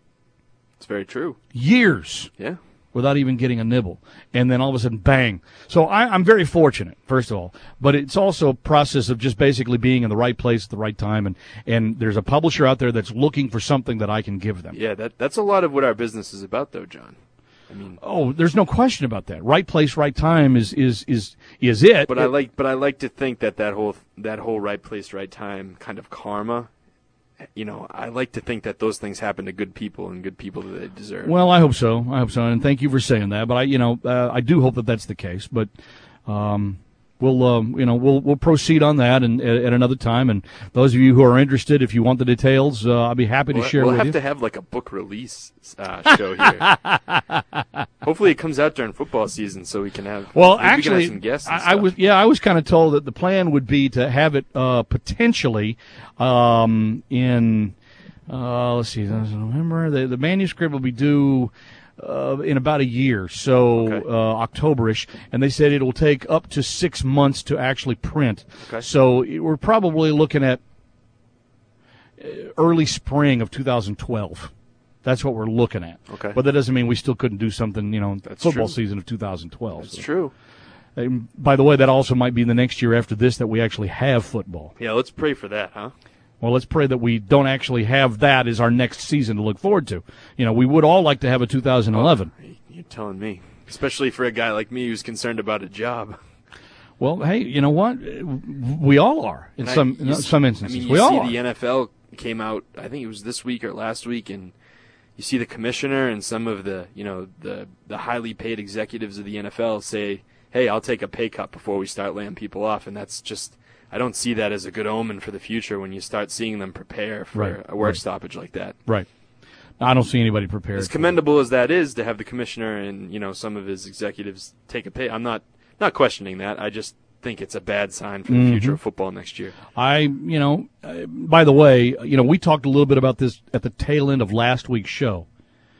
It's very true. Years. Yeah. Without even getting a nibble. And then all of a sudden, bang. So I, I'm very fortunate, first of all. But it's also a process of just basically being in the right place at the right time. And, and there's a publisher out there that's looking for something that I can give them. Yeah, that that's a lot of what our business is about, though, John. I mean, oh, there's no question about that. Right place, right time is is is is it. But it, I like, but I like to think that that whole that whole right place, right time kind of karma. You know, I like to think that those things happen to good people and good people that they deserve. Well, I hope so. I hope so, and thank you for saying that. But I, you know, uh, I do hope that that's the case. But um, we'll, um, you know, we'll we'll proceed on that and at, at another time. And those of you who are interested, if you want the details, uh, I'll be happy to we'll, share we'll with have you. to have like a book release uh, show here. Hopefully, it comes out during football season, so we can have. Well, maybe we can actually, have some guests and I, I stuff. was yeah, I was kind of told that the plan would be to have it uh, potentially um, in uh, let's see, November. The, the manuscript will be due uh, in about a year, so Okay. uh, October-ish, and they said it will take up to six months to actually print. Okay. So we're probably looking at early spring of two thousand twelve. That's what we're looking at. Okay. But that doesn't mean we still couldn't do something, you know, That's football true. season of two thousand twelve. That's So. true. And by the way, that also might be the next year after this that we actually have football. Yeah, let's pray for that, huh? Well, let's pray that we don't actually have that as our next season to look forward to. You know, we would all like to have a two thousand eleven. Oh, you're telling me. Especially for a guy like me who's concerned about a job. Well, hey, you know what? We all are in And I- some you in s- some instances. I mean, you we all see are. the N F L came out, I think it was this week or last week, and you see the commissioner and some of the, you know, the the highly paid executives of the N F L say, hey, I'll take a pay cut before we start laying people off. And that's just, I don't see that as a good omen for the future when you start seeing them prepare for Right, a work right. stoppage like that. Right. I don't see anybody prepared. As for commendable as that is to have the commissioner and, you know, some of his executives take a pay, I'm not not questioning that. I just think it's a bad sign for the Mhm. future of football next year. I, you know, uh, by the way, you know, we talked a little bit about this at the tail end of last week's show,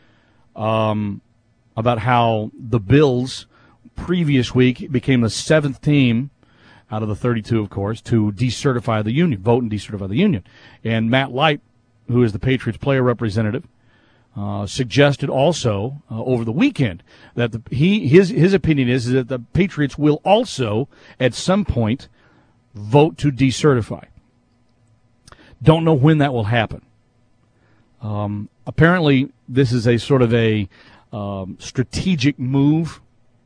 um, about how the Bills previous week became the seventh team out of the thirty-two, of course, to decertify the union, vote and decertify the union. And Matt Light, who is the Patriots player representative, uh, suggested also uh, over the weekend that the, he his his opinion is, is that the Patriots will also at some point vote to decertify. Don't know when that will happen. Um, apparently, this is a sort of a um, strategic move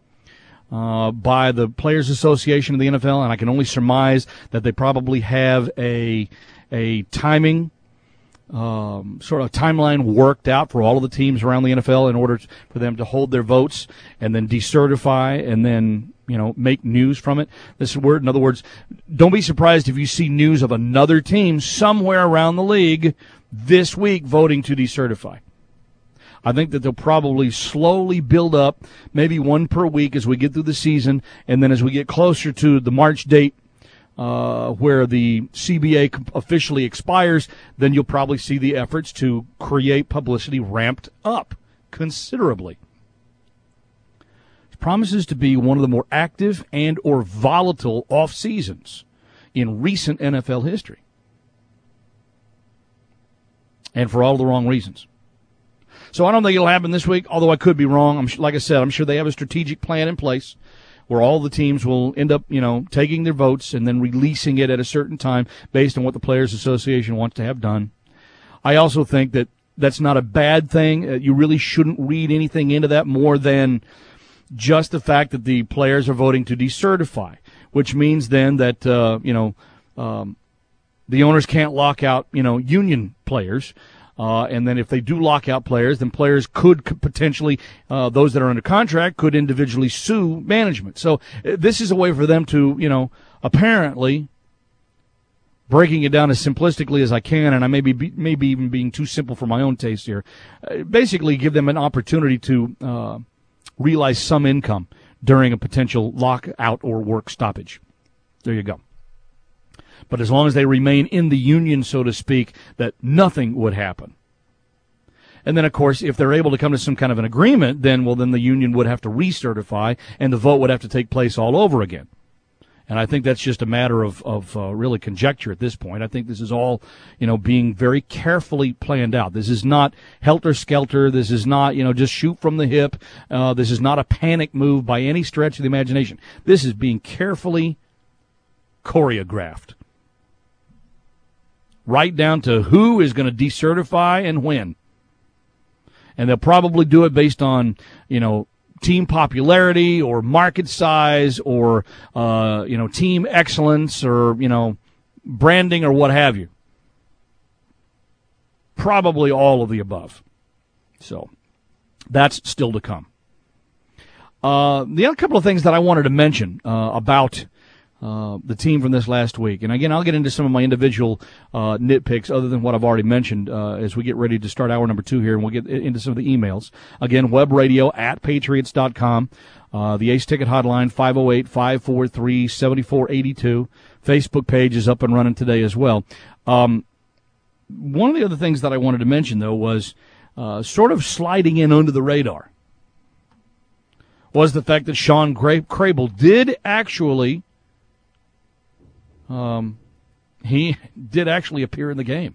uh, by the Players Association of the N F L, and I can only surmise that they probably have a a timing um, sort of timeline worked out for all of the teams around the N F L in order for them to hold their votes and then decertify and then, you know, make news from it. This is word. In other words, don't be surprised if you see news of another team somewhere around the league this week voting to decertify. I think that they'll probably slowly build up, maybe one per week as we get through the season, and then as we get closer to the March date uh, where the C B A officially expires, then you'll probably see the efforts to create publicity ramped up considerably. It promises to be one of the more active and or volatile off seasons in recent N F L history. And for all the wrong reasons. So I don't think it'll happen this week, although I could be wrong. I'm like I said, I'm sure they have a strategic plan in place where all the teams will end up, you know, taking their votes and then releasing it at a certain time based on what the Players Association wants to have done. I also think that that's not a bad thing. Uh, you really shouldn't read anything into that more than just the fact that the players are voting to decertify, which means then that, uh, you know, um, the owners can't lock out, you know, union players. Uh, and then if they do lock out players, then players could, could potentially, uh, those that are under contract could individually sue management. So uh, this is a way for them to, you know, apparently, breaking it down as simplistically as I can, and I may be, be maybe even being too simple for my own taste here, uh, basically give them an opportunity to uh, realize some income during a potential lockout or work stoppage. There you go. But as long as they remain in the union, so to speak, that nothing would happen. And then, of course, if they're able to come to some kind of an agreement, then, well, then the union would have to recertify, and the vote would have to take place all over again. And I think that's just a matter of, of uh, really conjecture at this point. I think this is all, you know, being very carefully planned out. This is not helter-skelter. This is not, you know, just shoot from the hip. Uh, this is not a panic move by any stretch of the imagination. This is being carefully choreographed. Right down to who is going to decertify and when. And they'll probably do it based on, you know, team popularity or market size or, uh, you know, team excellence or, you know, branding or what have you. Probably all of the above. So that's still to come. Uh, the other couple of things that I wanted to mention uh, about Uh, the team from this last week. And again, I'll get into some of my individual uh, nitpicks other than what I've already mentioned uh, as we get ready to start hour number two here, and we'll get into some of the emails. Again, web radio at patriots dot com. Uh, the Ace Ticket Hotline, five oh eight, five four three, seven four eight two. Facebook page is up and running today as well. Um, one of the other things that I wanted to mention, though, was uh, sort of sliding in under the radar. was the fact that Sean Gra- Crable did actually, um, he did actually appear in the game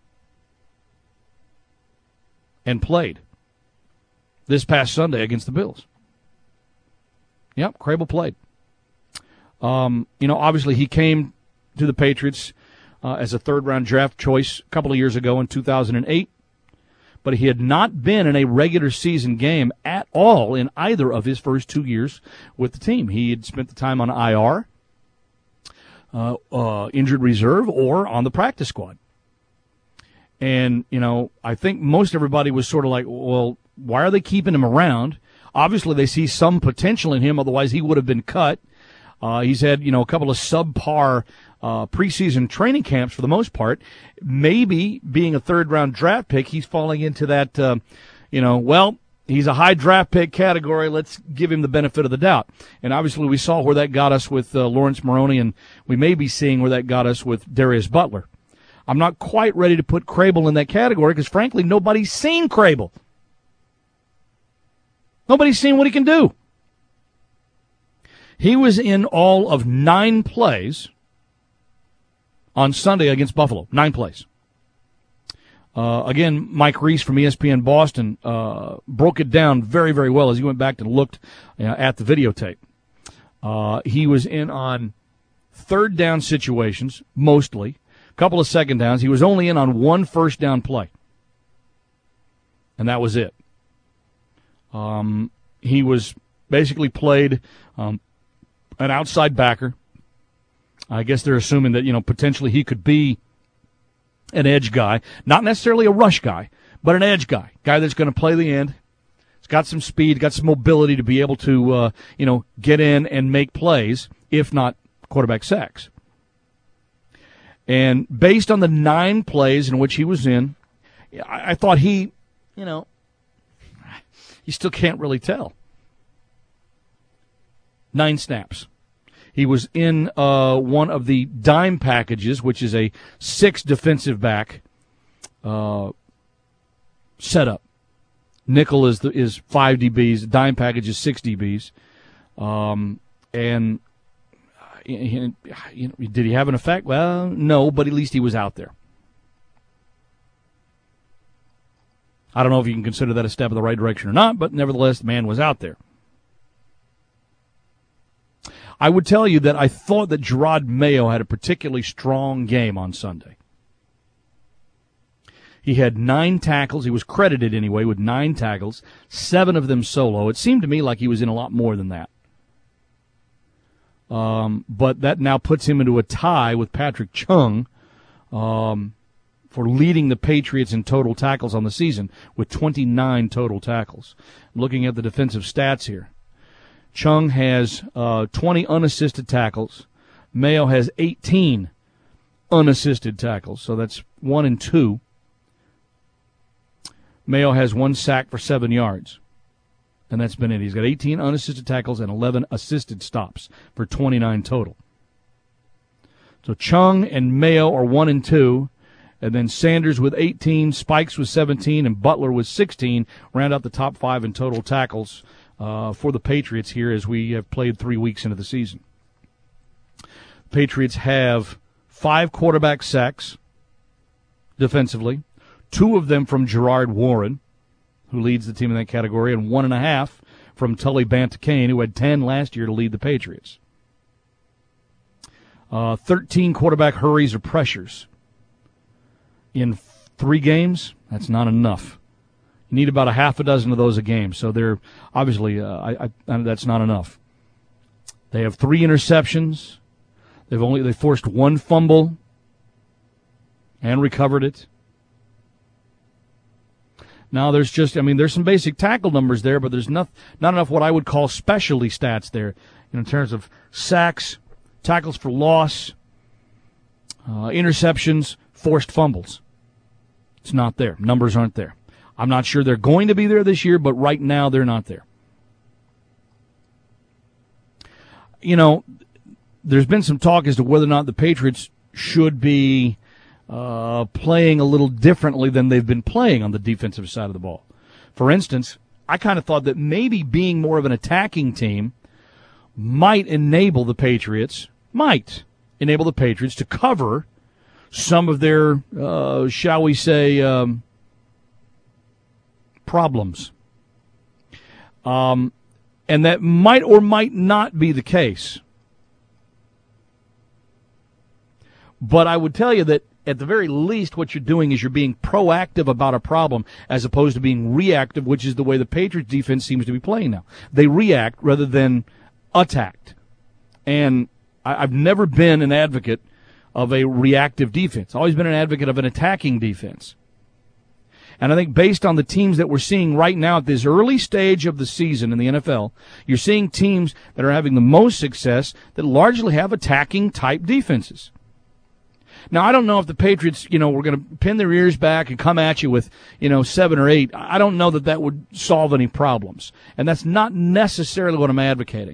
and played this past Sunday against the Bills. Yep, Crable played. Um, you know, obviously he came to the Patriots uh, as a third-round draft choice a couple of years ago in two thousand eight, but he had not been in a regular season game at all in either of his first two years with the team. He had spent the time on I R, uh, uh, injured reserve, or on the practice squad. And, you know, I think most everybody was sort of like, well, why are they keeping him around? Obviously, they see some potential in him, otherwise he would have been cut. Uh, he's had, you know, a couple of subpar uh, preseason training camps for the most part. Maybe being a third-round draft pick, he's falling into that, uh, you know, well, he's a high draft pick category. Let's give him the benefit of the doubt. And obviously we saw where that got us with uh, Lawrence Maroney, and we may be seeing where that got us with Darius Butler. I'm not quite ready to put Crable in that category because, frankly, nobody's seen Crable. Nobody's seen what he can do. He was in all of nine plays on Sunday against Buffalo. Nine plays. Uh, again, Mike Reese from E S P N Boston uh, broke it down very, very well as he went back and looked uh, at the videotape. Uh, he was in on third down situations, mostly. A couple of second downs. He was only in on one first down play. And that was it. Um, he was basically played um, an outside backer. I guess they're assuming that, you know, potentially he could be an edge guy. Not necessarily a rush guy, but an edge guy. Guy that's going to play the end. He's got some speed, got some mobility to be able to, uh, you know, get in and make plays, if not quarterback sacks. And based on the nine plays in which he was in, I, I thought he, you know, you still can't really tell. Nine snaps. He was in uh, one of the dime packages, which is a six defensive back uh, setup. Nickel is the, is five D Bs. Dime package is six D Bs. Um, and you know, did he have an effect? Well, no, but at least he was out there. I don't know if you can consider that a step in the right direction or not, but nevertheless, the man was out there. I would tell you that I thought that Gerard Mayo had a particularly strong game on Sunday. He had nine tackles. He was credited anyway with nine tackles, seven of them solo. It seemed to me like he was in a lot more than that. Um, but that now puts him into a tie with Patrick Chung um, for leading the Patriots in total tackles on the season with twenty-nine total tackles. I'm looking at the defensive stats here. Chung has uh, twenty unassisted tackles. Mayo has eighteen unassisted tackles, so that's one and two. Mayo has one sack for seven yards, and that's been it. He's got eighteen unassisted tackles and eleven assisted stops for twenty-nine total. So Chung and Mayo are one and two, and then Sanders with eighteen, Spikes with seventeen, and Butler with sixteen round out the top five in total tackles uh, for the Patriots here as we have played three weeks into the season. Patriots have five quarterback sacks defensively, two of them from Gerard Warren, who leads the team in that category, and one and a half from Tully Banta-Cain, who had ten last year to lead the Patriots. Uh, thirteen quarterback hurries or pressures. In three games, that's not enough. You need about a half a dozen of those a game, so they're obviously uh, I, I, that's not enough. They have three interceptions. They've only they forced one fumble and recovered it. Now there's just I mean there's some basic tackle numbers there, but there's not not enough what I would call specialty stats there, you know, in terms of sacks, tackles for loss, uh, interceptions, forced fumbles. It's not there. Numbers aren't there. I'm not sure they're going to be there this year, but right now they're not there. You know, there's been some talk as to whether or not the Patriots should be uh, playing a little differently than they've been playing on the defensive side of the ball. For instance, I kind of thought that maybe being more of an attacking team might enable the Patriots, might enable the Patriots to cover some of their, uh, shall we say, um, problems. Um, and that might or might not be the case. But I would tell you that at the very least what you're doing is you're being proactive about a problem as opposed to being reactive, which is the way the Patriots defense seems to be playing now. They react rather than attack. And I, I've never been an advocate of a reactive defense. I've always been an advocate of an attacking defense. And I think based on the teams that we're seeing right now at this early stage of the season in the N F L, you're seeing teams that are having the most success that largely have attacking-type defenses. Now, I don't know if the Patriots, you know, were going to pin their ears back and come at you with, you know, seven or eight. I don't know that that would solve any problems. And that's not necessarily what I'm advocating.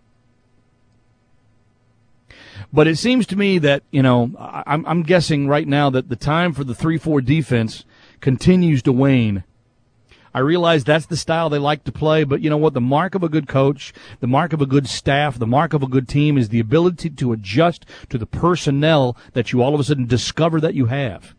But it seems to me that, you know, I'm, I'm guessing right now that the time for the three four defense continues to wane. I realize that's the style they like to play, but you know what? The mark of a good coach, the mark of a good staff, the mark of a good team is the ability to adjust to the personnel that you all of a sudden discover that you have.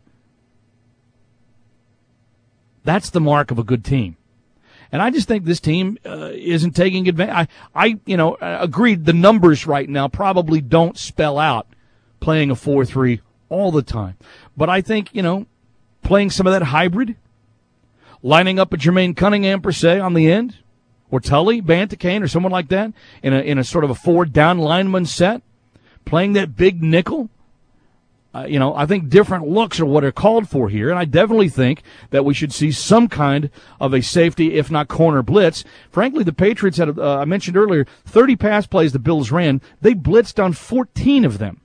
That's the mark of a good team. And I just think this team uh, isn't taking advantage. I, I, you know, agreed the numbers right now probably don't spell out playing a four three all the time. But I think, you know, playing some of that hybrid, lining up a Jermaine Cunningham per se on the end, or Tully, Bantacane, or someone like that in a in a sort of a four down lineman set, playing that big nickel. Uh, you know, I think different looks are what are called for here, and I definitely think that we should see some kind of a safety, if not corner blitz. Frankly, the Patriots had, uh, I mentioned earlier, thirty pass plays the Bills ran. They blitzed on fourteen of them.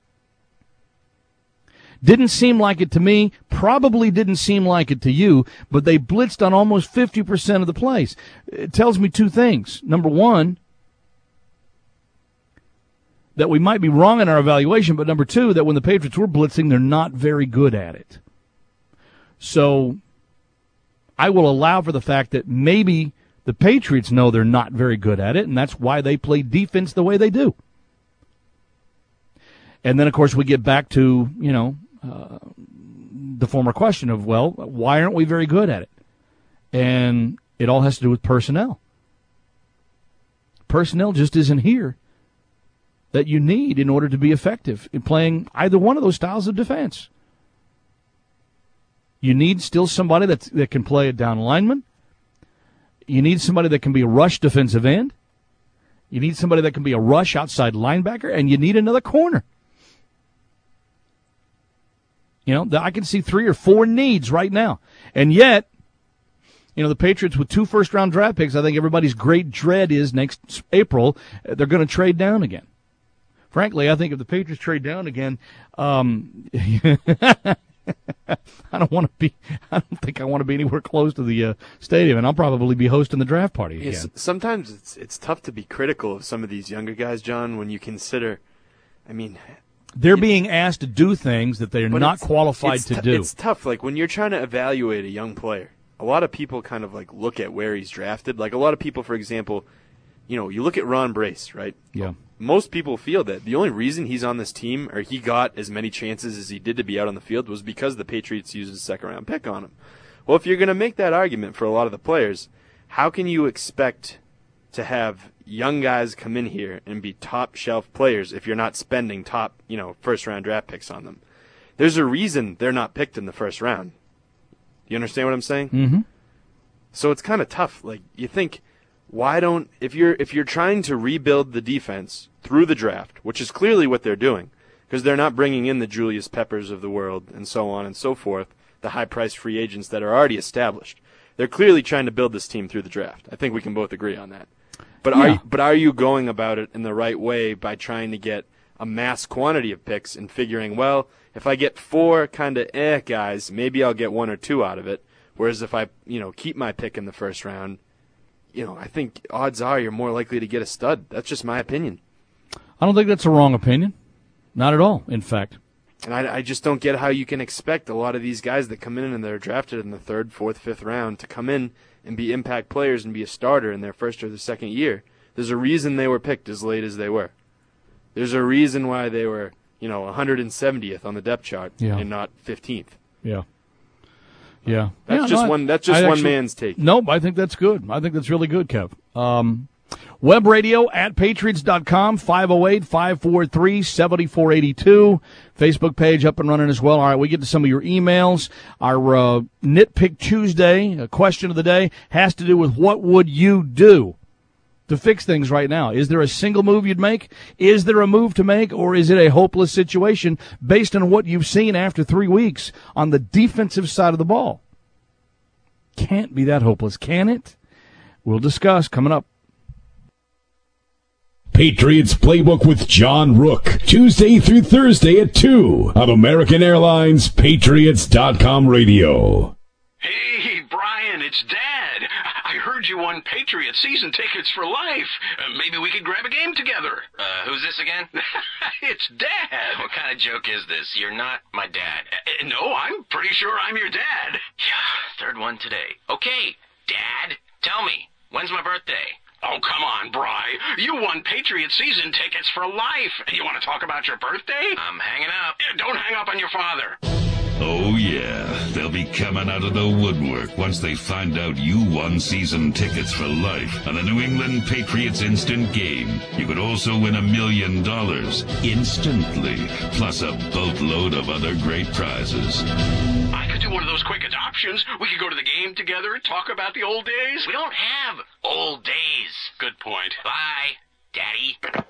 Didn't seem like it to me, probably didn't seem like it to you, but they blitzed on almost fifty percent of the plays. It tells me two things. Number one, that we might be wrong in our evaluation, but number two, that when the Patriots were blitzing, they're not very good at it. So I will allow for the fact that maybe the Patriots know they're not very good at it, and that's why they play defense the way they do. And then, of course, we get back to, you know, uh, the former question of, well, why aren't we very good at it? And it all has to do with personnel. Personnel just isn't here that you need in order to be effective in playing either one of those styles of defense. You need still somebody that's, that can play a down lineman. You need somebody that can be a rush defensive end. You need somebody that can be a rush outside linebacker, and you need another corner. You know, I can see three or four needs right now. And yet, you know, the Patriots with two first-round draft picks, I think everybody's great dread is next April, they're going to trade down again. Frankly, I think if the Patriots trade down again, um, I don't want to be. I don't think I want to be anywhere close to the uh, stadium, and I'll probably be hosting the draft party again. Yes, sometimes it's it's tough to be critical of some of these younger guys, John, when you consider. I mean, they're it, being asked to do things that they're not qualified to t- do. It's tough. Like when you're trying to evaluate a young player, a lot of people kind of like look at where he's drafted. Like a lot of people, for example, you know, you look at Ron Brace, right? Yeah. Most people feel that the only reason he's on this team, or he got as many chances as he did to be out on the field, was because the Patriots used a second-round pick on him. Well, if you're going to make that argument for a lot of the players, how can you expect to have young guys come in here and be top-shelf players if you're not spending top, you know, first-round draft picks on them? There's a reason they're not picked in the first round. You understand what I'm saying? Mm-hmm. So it's kind of tough. Like, you think, why don't if you're if you're trying to rebuild the defense through the draft, which is clearly what they're doing, because they're not bringing in the Julius Peppers of the world and so on and so forth, the high-priced free agents that are already established. They're clearly trying to build this team through the draft. I think we can both agree on that. But yeah. are you, but are you going about it in the right way by trying to get a mass quantity of picks and figuring, well, if I get four kind of eh guys, maybe I'll get one or two out of it. Whereas if I, you know, keep my pick in the first round, you know, I think odds are you're more likely to get a stud. That's just my opinion. I don't think that's a wrong opinion. Not at all, in fact. And I, I just don't get how you can expect a lot of these guys that come in and they're drafted in the third, fourth, fifth round to come in and be impact players and be a starter in their first or their second year. There's a reason they were picked as late as they were. There's a reason why they were, you know, one hundred seventieth on the depth chart Yeah. and not fifteenth. Yeah. Yeah. That's Yeah, just no, one. That's just I one actually- man's take. Nope, I think that's good. I think that's really good, Kev. Um, web radio at patriots dot com, five oh eight, five four three, seven four eight two. Facebook page up and running as well. All right, we get to some of your emails. Our uh, Nitpick Tuesday, a question of the day, has to do with what would you do to fix things right now? Is there a single move you'd make? Is there a move to make, or is it a hopeless situation based on what you've seen after three weeks on the defensive side of the ball? Can't be that hopeless, can it? We'll discuss coming up. Patriots Playbook with John Rook, Tuesday through Thursday at two on American Airlines Patriots dot com radio. Hey, Brian, it's Dad. I heard you won Patriots season tickets for life. Uh, maybe we could grab a game together. Uh, who's this again? It's Dad. What kind of joke is this? You're not my dad. Uh, no, I'm pretty sure I'm your dad. Yeah, third one today. Okay, Dad, tell me, when's my birthday? Oh, come on, Bri. You won Patriots season tickets for life. You want to talk about your birthday? I'm hanging up. Yeah, don't hang up on your father. Oh, yeah. They'll be coming out of the woodwork once they find out you won season tickets for life on the New England Patriots Instant Game. You could also win a million dollars instantly, plus a boatload of other great prizes. I could do one of those quick adoptions. We could go to the game together and talk about the old days. We don't have old days. Good point. Bye, Daddy.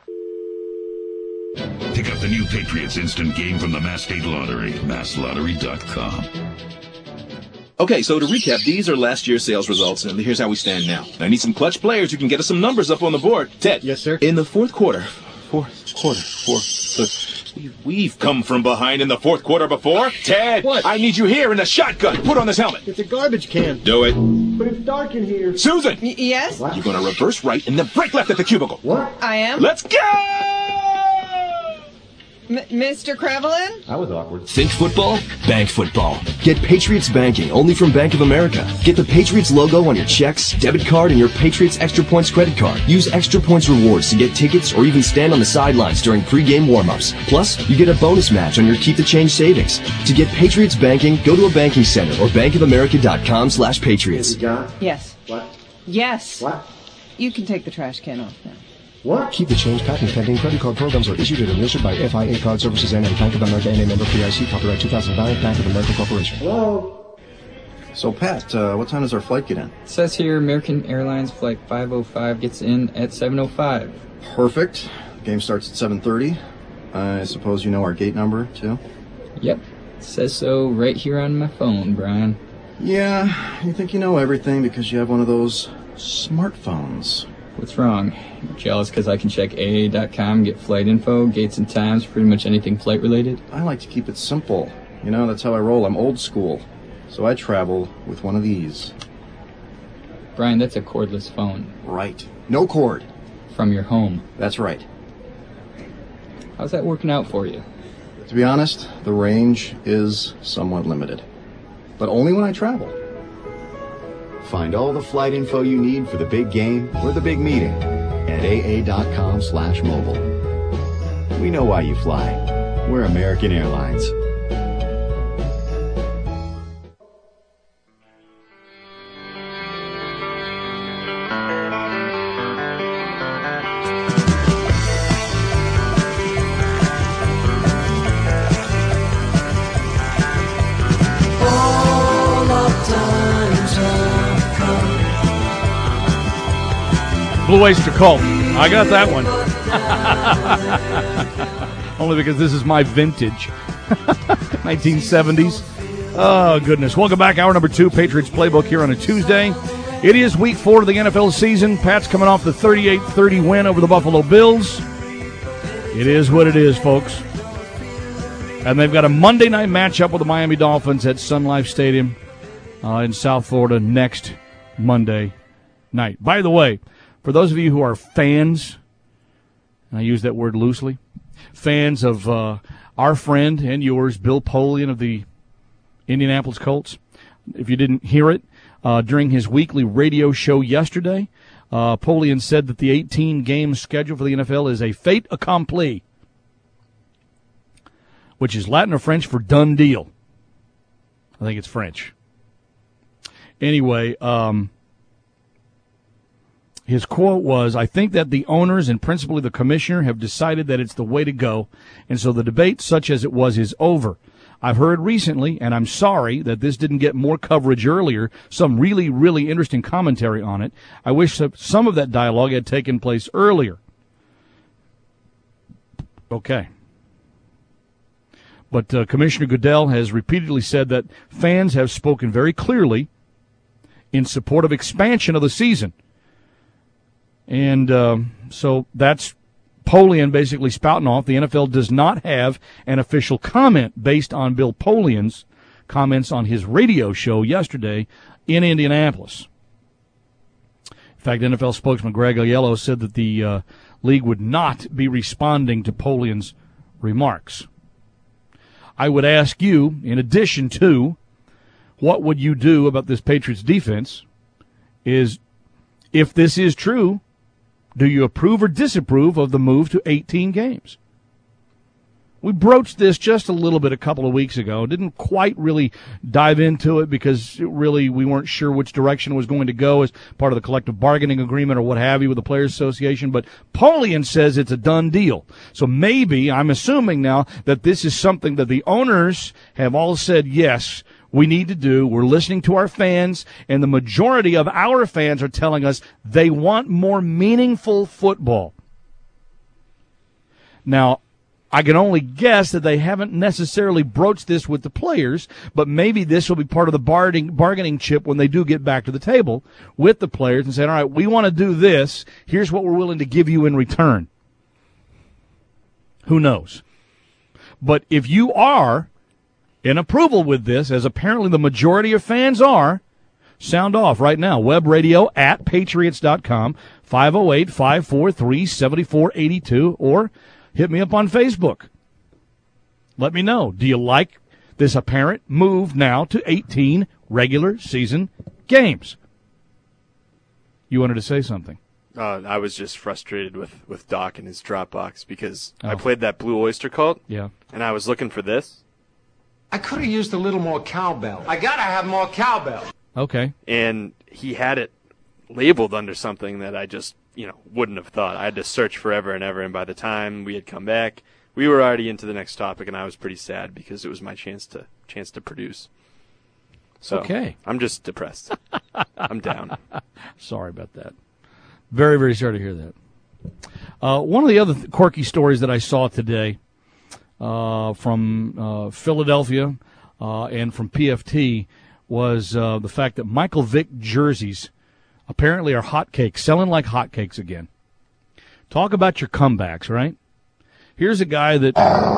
Pick up the new Patriots Instant Game from the Mass State Lottery, mass lottery dot com. Okay, so to recap, these are last year's sales results, and here's how we stand now. I need some clutch players who can get us some numbers up on the board. Ted. Yes, sir. In the fourth quarter, fourth quarter, fourth, the, we've come from behind in the fourth quarter before. Ted, What? I need you here in the shotgun. Put on this helmet. It's a garbage can. Do it. But it's dark in here. Susan, Y- yes? you're going to reverse right and then break left at the cubicle. What? I am. Let's go! M- Mister Krevelin? That was awkward. Think football? Bank football. Get Patriots banking only from Bank of America. Get the Patriots logo on your checks, debit card, and your Patriots Extra Points credit card. Use Extra Points rewards to get tickets or even stand on the sidelines during pregame warm-ups. Plus, you get a bonus match on your Keep the Change savings. To get Patriots banking, go to a banking center or bankofamerica.com slash Patriots. John? Yes. What? Yes. What? You can take the trash can off now. What? Keep the change patent pending. Credit card programs are issued and administered by F I A Card Services and Bank of America N A member P I C. Copyright two thousand nine, Bank of America Corporation. Hello? So, Pat, uh, what time does our flight get in? It says here American Airlines Flight five oh five gets in at seven oh five. Perfect. Game starts at seven thirty. I suppose you know our gate number, too? Yep. It says so right here on my phone, Brian. Yeah, you think you know everything because you have one of those smartphones. What's wrong? You're jealous because I can check A A dot com, get flight info, gates and times, pretty much anything flight related? I like to keep it simple. You know, that's how I roll. I'm old school. So I travel with one of these. Brian, that's a cordless phone. Right. No cord. From your home. That's right. How's that working out for you? To be honest, the range is somewhat limited. But only when I travel. Find all the flight info you need for the big game or the big meeting at A A dot com slash mobile. We know why you fly. We're American Airlines. Blue Oyster Cult. I got that one. Only because this is my vintage. nineteen seventies. Oh, goodness. Welcome back. Hour number two, Patriots Playbook here on a Tuesday. It is week four of the N F L season. Pat's coming off the thirty-eight thirty win over the Buffalo Bills. It is what it is, folks. And they've got a Monday night matchup with the Miami Dolphins at Sun Life Stadium uh, in South Florida next Monday night. By the way, for those of you who are fans, and I use that word loosely, fans of uh, our friend and yours, Bill Polian of the Indianapolis Colts. If you didn't hear it, uh, during his weekly radio show yesterday, uh, Polian said that the eighteen-game schedule for the N F L is a fait accompli, which is Latin or French for done deal. I think it's French. Anyway, um, his quote was, "I think that the owners and principally the commissioner have decided that it's the way to go, and so the debate, such as it was, is over. I've heard recently, and I'm sorry that this didn't get more coverage earlier, some really, really interesting commentary on it. I wish that some of that dialogue had taken place earlier." Okay. But uh, Commissioner Goodell has repeatedly said that fans have spoken very clearly in support of expansion of the season. And uh, so that's Polian basically spouting off. The N F L does not have an official comment based on Bill Polian's comments on his radio show yesterday in Indianapolis. In fact, N F L spokesman Greg Aiello said that the uh, league would not be responding to Polian's remarks. I would ask you, in addition to what would you do about this Patriots defense, is if this is true, do you approve or disapprove of the move to eighteen games? We broached this just a little bit a couple of weeks ago. Didn't quite really dive into it because it really we weren't sure which direction it was going to go as part of the collective bargaining agreement or what have you with the Players Association. But Polian says it's a done deal. So maybe, I'm assuming now, that this is something that the owners have all said, yes, we need to do. We're listening to our fans, and the majority of our fans are telling us they want more meaningful football. Now, I can only guess that they haven't necessarily broached this with the players, but maybe this will be part of the bargaining, bargaining chip when they do get back to the table with the players and say, all right, we want to do this. Here's what we're willing to give you in return. Who knows? But if you are in approval with this, as apparently the majority of fans are, sound off right now. Web radio at patriots dot com, five oh eight, five four three, seven four eight two, or hit me up on Facebook. Let me know. Do you like this apparent move now to eighteen regular season games? You wanted to say something. Uh, I was just frustrated with, with Doc and his Dropbox because Oh. I played that Blue Oyster Cult. Yeah. And I was looking for this. I could have used a little more cowbell. I gotta have more cowbell. Okay. And he had it labeled under something that I just, you know, wouldn't have thought. I had to search forever and ever, and by the time we had come back, we were already into the next topic, and I was pretty sad because it was my chance to chance to produce. So Okay. I'm just depressed. I'm down. Sorry about that. Very, very sorry to hear that. Uh, one of the other th- quirky stories that I saw today uh, from uh, Philadelphia uh, and from P F T was uh, the fact that Michael Vick jerseys apparently are hotcakes, selling like hotcakes again. Talk about your comebacks, right? Here's a guy that,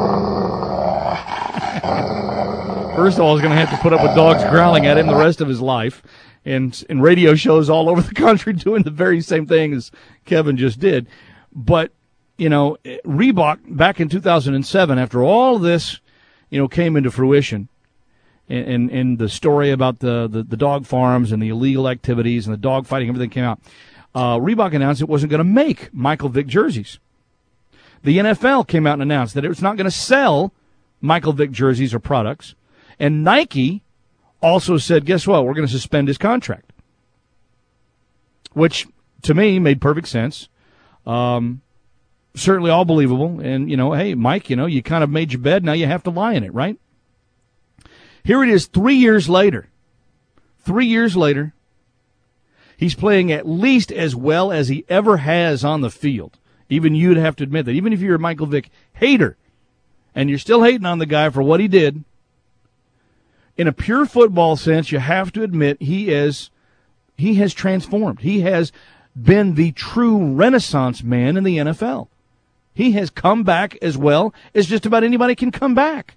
first of all, is going to have to put up with dogs growling at him the rest of his life, and in radio shows all over the country doing the very same thing as Kevin just did. But, you know, Reebok, back in two thousand seven, after all this, you know, came into fruition, and, and, and the story about the, the, the dog farms and the illegal activities and the dog fighting, everything came out, uh, Reebok announced it wasn't going to make Michael Vick jerseys. The N F L came out and announced that it was not going to sell Michael Vick jerseys or products. And Nike also said, guess what, we're going to suspend his contract. Which, to me, made perfect sense. Um, certainly all believable. And, you know, hey, Mike, you know, you kind of made your bed, now you have to lie in it, right? Here it is three years later. Three years later, he's playing at least as well as he ever has on the field. Even you'd have to admit that. Even if you're a Michael Vick hater, and you're still hating on the guy for what he did, in a pure football sense, you have to admit he is he has transformed. He has been the true renaissance man in the N F L. He has come back as well as just about anybody can come back.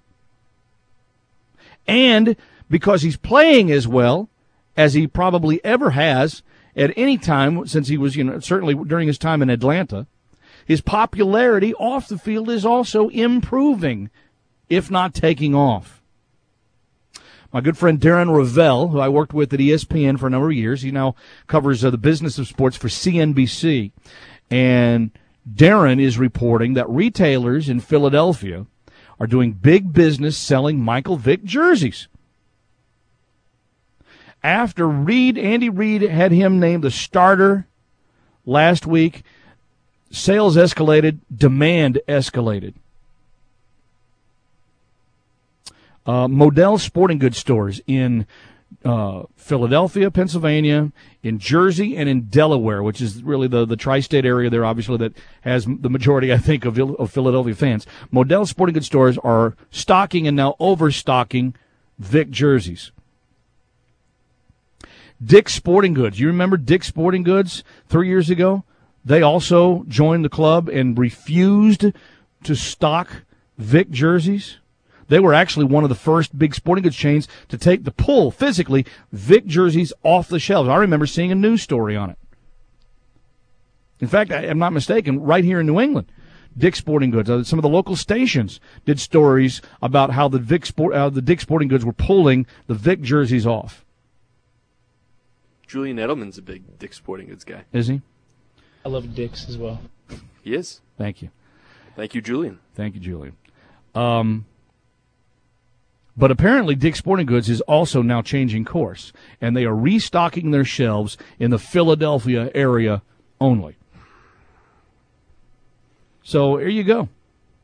And because he's playing as well as he probably ever has at any time since he was, you know, certainly during his time in Atlanta, his popularity off the field is also improving, if not taking off. My good friend Darren Ravel, who I worked with at E S P N for a number of years, he now covers uh, the business of sports for C N B C. And Darren is reporting that retailers in Philadelphia are doing big business selling Michael Vick jerseys. After Reed, Andy Reid had him named the starter last week, sales escalated, demand escalated. Uh, Modell Sporting Goods stores in uh, Philadelphia, Pennsylvania, in Jersey, and in Delaware, which is really the, the tri-state area there, obviously, that has the majority, I think, of, of Philadelphia fans. Modell Sporting Goods stores are stocking and now overstocking Vick jerseys. Dick's Sporting Goods. You remember Dick's Sporting Goods three years ago? They also joined the club and refused to stock Vick jerseys. They were actually one of the first big sporting goods chains to take the pull, physically, Vick jerseys off the shelves. I remember seeing a news story on it. In fact, I am not mistaken, right here in New England, Dick's Sporting Goods, uh, some of the local stations did stories about how the Vick Sport, uh, the Dick's Sporting Goods were pulling the Vick jerseys off. Julian Edelman's a big Dick's Sporting Goods guy. Is he? I love Dick's as well. He is. Thank you. Thank you, Julian. Thank you, Julian. Um, but apparently Dick's Sporting Goods is also now changing course, and they are restocking their shelves in the Philadelphia area only. So here you go.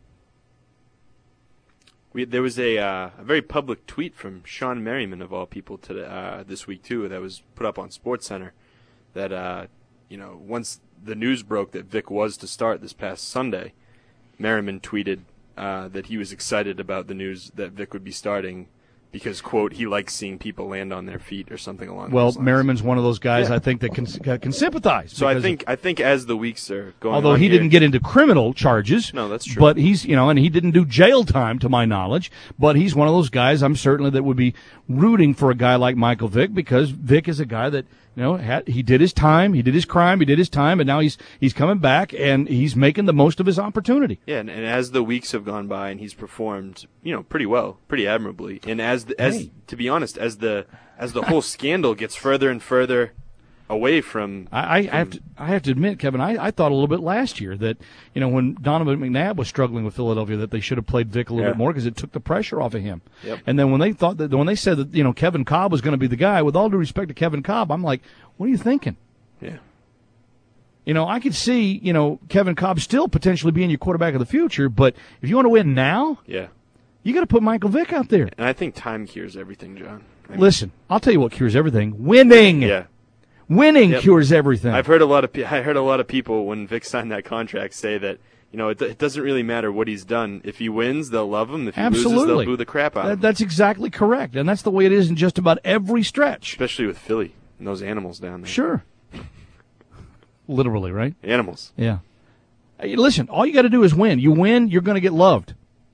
We, there was a, uh, a very public tweet from Sean Merriman, of all people, today, uh, this week too, that was put up on SportsCenter. That uh, you know, once the news broke that Vick was to start this past Sunday, Merriman tweeted uh, that he was excited about the news that Vick would be starting because, quote, he likes seeing people land on their feet or something along well, those lines. Well, Merriman's one of those guys yeah. I think that can uh, can sympathize. So I think I think as the weeks are going although on he here, didn't get into criminal charges. No, that's true. But he's, you know, and he didn't do jail time to my knowledge, but he's one of those guys I'm certainly that would be rooting for a guy like Michael Vick, because Vick is a guy that, you know, had, he did his time, he did his crime, he did his time, and now he's he's coming back and he's making the most of his opportunity. Yeah, and, and as the weeks have gone by and he's performed, you know, pretty well, pretty admirably, and as the, as Hey. to be honest, as the as the whole scandal gets further and further away from, I, I from have to I have to admit, Kevin, I, I thought a little bit last year that, you know, when Donovan McNabb was struggling with Philadelphia, that they should have played Vick a little Yeah. bit more because it took the pressure off of him. Yep. And then when they thought that when they said that, you know, Kevin Cobb was going to be the guy, with all due respect to Kevin Cobb, I'm like, what are you thinking? Yeah. You know, I could see, you know, Kevin Cobb still potentially being your quarterback of the future, but if you want to win now, yeah. you got to put Michael Vick out there. And I think time cures everything, John. I mean, Listen, I'll tell you what cures everything: winning. Yeah. Winning Yep. cures everything. I've heard a lot of pe- I heard a lot of people when Vick signed that contract say that, you know, it, it doesn't really matter what he's done. If he wins, they'll love him. If he Absolutely. loses, they'll boo the crap out That- of him. That's exactly correct, and that's the way it is in just about every stretch. Especially with Philly and those animals down there. Sure. Literally, right? Animals. Yeah. Hey, listen, all you got to do is win. You win, you're going to get loved.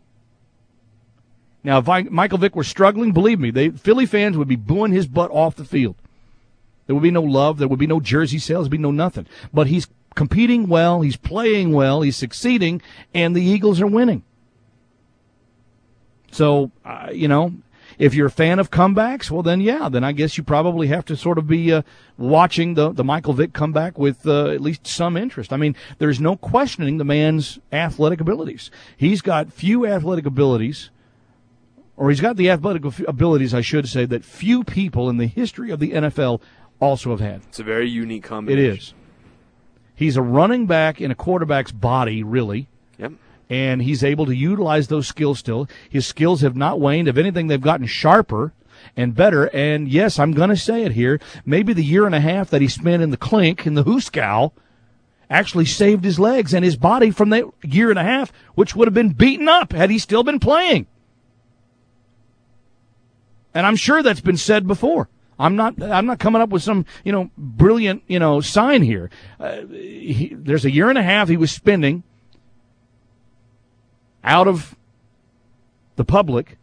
Now, if I, Michael Vick were struggling, believe me, they Philly fans would be booing his butt off the field. There would be no love. There would be no jersey sales. There would be no nothing. But he's competing well. He's playing well. He's succeeding, and the Eagles are winning. So, uh, you know, if you're a fan of comebacks, well, then, yeah, then I guess you probably have to sort of be uh, watching the, the Michael Vick comeback with uh, at least some interest. I mean, there's no questioning the man's athletic abilities. He's got few athletic abilities, or he's got the athletic abilities, I should say, that few people in the history of the N F L also have had. It's a very unique combination. It is. He's a running back in a quarterback's body, really. Yep. And he's able to utilize those skills still. His skills have not waned. If anything, they've gotten sharper and better. And, yes, I'm going to say it here, maybe the year and a half that he spent in the clink, in the Hooskow, actually saved his legs and his body from that year and a half, which would have been beaten up had he still been playing. And I'm sure that's been said before. I'm not. I'm not coming up with some, you know, brilliant, you know, sign here. Uh, he, there's a year and a half he was spending out of the public,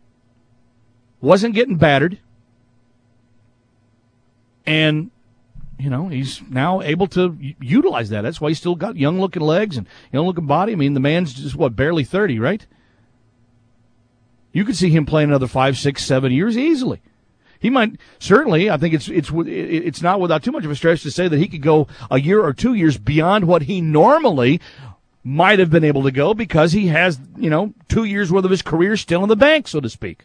wasn't getting battered, and you know, he's now able to u- utilize that. That's why he's still got young-looking legs and young-looking body. I mean, the man's just, what, barely thirty, right? You could see him playing another five, six, seven years easily. He might, certainly, I think it's it's it's not without too much of a stretch to say that he could go a year or two years beyond what he normally might have been able to go because he has, you know, two years worth of his career still in the bank, so to speak.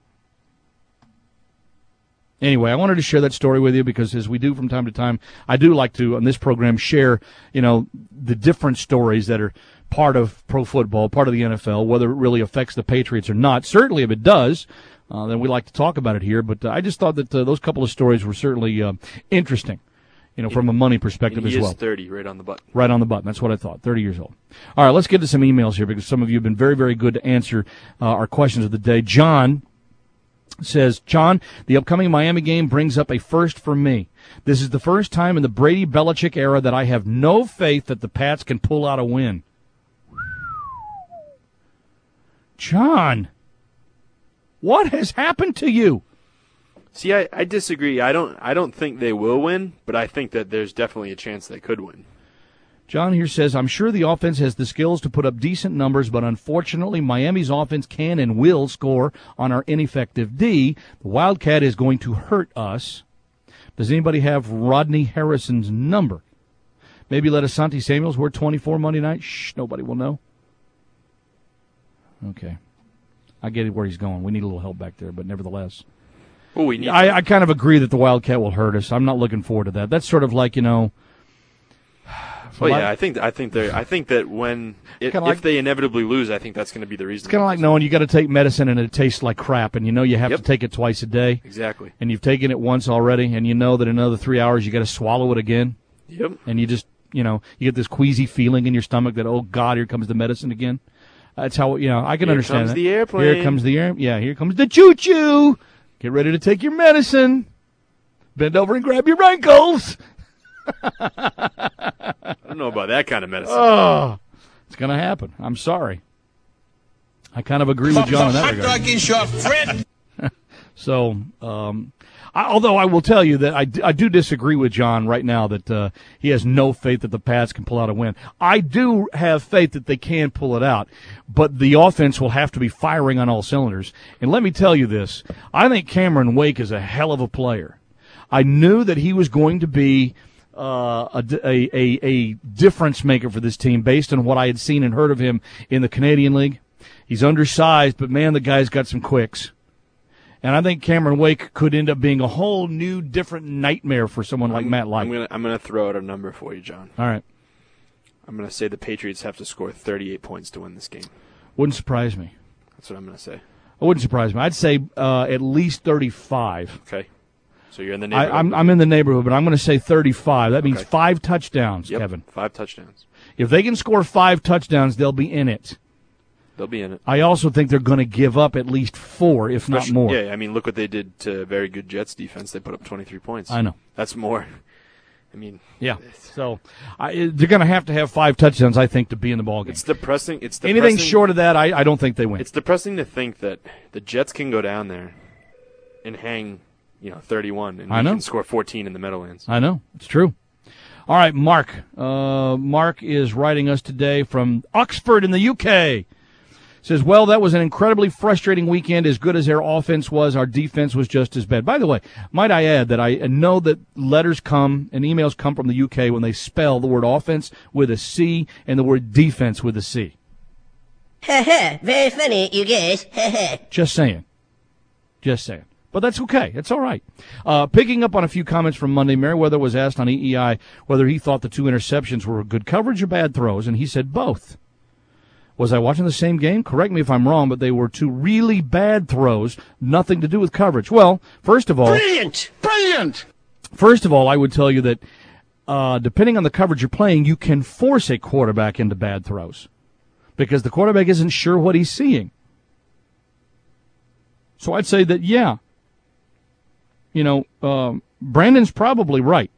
Anyway, I wanted to share that story with you because, as we do from time to time, I do like to, on this program, share, you know, the different stories that are part of pro football, part of the N F L, whether it really affects the Patriots or not. Certainly, if it does, uh, then we like to talk about it here. But uh, I just thought that uh, those couple of stories were certainly uh, interesting, you know, from a money perspective he as well. Is thirty, right on the button. Right on the button. That's what I thought. thirty years old. All right, let's get to some emails here because some of you have been very, very good to answer uh, our questions of the day. John says, John, the upcoming Miami game brings up a first for me. This is the first time in the Brady-Belichick era that I have no faith that the Pats can pull out a win. John, what has happened to you? See, I, I disagree. I don't I don't think they will win, but I think that there's definitely a chance they could win. John here says, I'm sure the offense has the skills to put up decent numbers, but unfortunately Miami's offense can and will score on our ineffective D. The Wildcat is going to hurt us. Does anybody have Rodney Harrison's number? Maybe let Asante Samuels wear twenty-four Monday night? Shh, nobody will know. Okay. I get it where he's going. We need a little help back there, but nevertheless. Well, we need I, I kind of agree that the Wildcat will hurt us. I'm not looking forward to that. That's sort of like, you know. Well, yeah, I think I think they I think that when it, if like, they inevitably lose, I think that's going to be the reason. It's kind of like knowing you got to take medicine and it tastes like crap, and you know you have yep. to take it twice a day. Exactly. And you've taken it once already, and you know that in another three hours you got to swallow it again. Yep. And you just, you know, you get this queasy feeling in your stomach that, oh God, here comes the medicine again. That's how, you know, I can here understand comes that. the airplane. Here comes the air. Yeah, here comes the choo-choo. Get ready to take your medicine. Bend over and grab your ankles. I don't know about that kind of medicine. Oh, it's going to happen. I'm sorry. I kind of agree with John in that regard. So, um, I, although I will tell you that I, I do disagree with John right now that uh, he has no faith that the Pats can pull out a win. I do have faith that they can pull it out, but the offense will have to be firing on all cylinders. And let me tell you this. I think Cameron Wake is a hell of a player. I knew that he was going to be uh, a, a, a, a difference maker for this team based on what I had seen and heard of him in the Canadian League. He's undersized, but, man, the guy's got some quicks. And I think Cameron Wake could end up being a whole new, different nightmare for someone like I'm, Matt Light. I'm gonna I'm gonna throw out a number for you, John. All right. I'm gonna say the Patriots have to score thirty-eight points to win this game. Wouldn't surprise me. That's what I'm gonna say. It wouldn't surprise me. I'd say uh, at least thirty-five. Okay. So you're in the neighborhood. I, I'm I'm in the neighborhood, but I'm going to say thirty-five. That means okay. five touchdowns, yep, Kevin. Five touchdowns. If they can score five touchdowns, they'll be in it. They'll be in it. I also think they're going to give up at least four, if Especially, not more. Yeah, I mean, look what they did to a very good Jets defense. They put up twenty-three points. I know. That's more. I mean, yeah. So I, they're going to have to have five touchdowns, I think, to be in the ballgame. It's depressing. It's depressing. Anything short of that, I, I don't think they win. It's depressing to think that the Jets can go down there and hang, you know, thirty-one, and I we know. can score fourteen in the Meadowlands. I know. It's true. All right, Mark. Uh, Mark is writing us today from Oxford in the U K. Says, well, that was an incredibly frustrating weekend. As good as their offense was, our defense was just as bad. By the way, might I add that I know that letters come and emails come from the U K when they spell the word offense with a C and the word defense with a C. Very funny, you guys. Just saying. Just saying. But that's okay. It's all right. Uh, picking up on a few comments from Monday, Merriweather was asked on E E I whether he thought the two interceptions were good coverage or bad throws, and he said both. Was I watching the same game? Correct me if I'm wrong, but they were two really bad throws, nothing to do with coverage. Well, first of all... Brilliant! Brilliant! First of all, I would tell you that uh, depending on the coverage you're playing, you can force a quarterback into bad throws because the quarterback isn't sure what he's seeing. So I'd say that, yeah, you know, um, Brandon's probably right.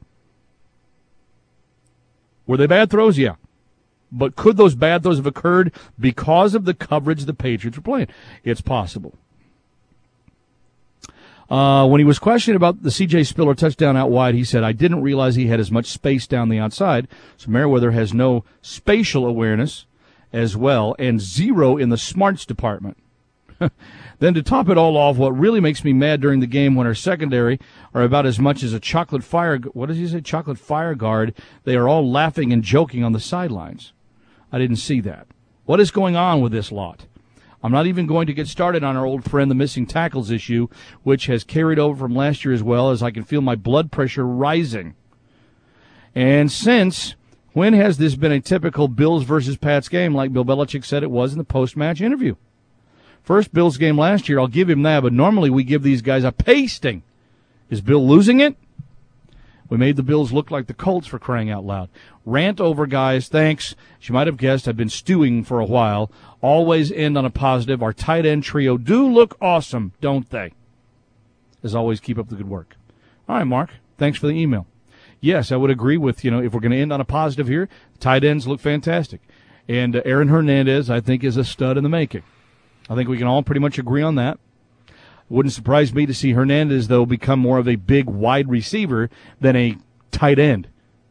Were they bad throws? Yeah. But could those bad throws have occurred because of the coverage the Patriots were playing? It's possible. Uh, when he was questioned about the C J Spiller touchdown out wide, he said, I didn't realize he had as much space down the outside. So Merriweather has no spatial awareness as well, and zero in the smarts department. Then to top it all off, what really makes me mad during the game when our secondary are about as much as a chocolate fire, what does he say, chocolate fire guard, they are all laughing and joking on the sidelines. I didn't see that. What is going on with this lot? I'm not even going to get started on our old friend, the missing tackles issue, which has carried over from last year as well, as I can feel my blood pressure rising. And since, when has this been a typical Bills versus Pats game like Bill Belichick said it was in the post-match interview? First Bills game last year, I'll give him that, but normally we give these guys a pasting. Is Bill losing it? We made the Bills look like the Colts, for crying out loud. Rant over, guys. Thanks. As you might have guessed, I've been stewing for a while. Always end on a positive. Our tight end trio do look awesome, don't they? As always, keep up the good work. All right, Mark. Thanks for the email. Yes, I would agree with, you know, if we're going to end on a positive here, tight ends look fantastic. And uh, Aaron Hernandez, I think, is a stud in the making. I think we can all pretty much agree on that. Wouldn't surprise me to see Hernandez, though, become more of a big wide receiver than a tight end.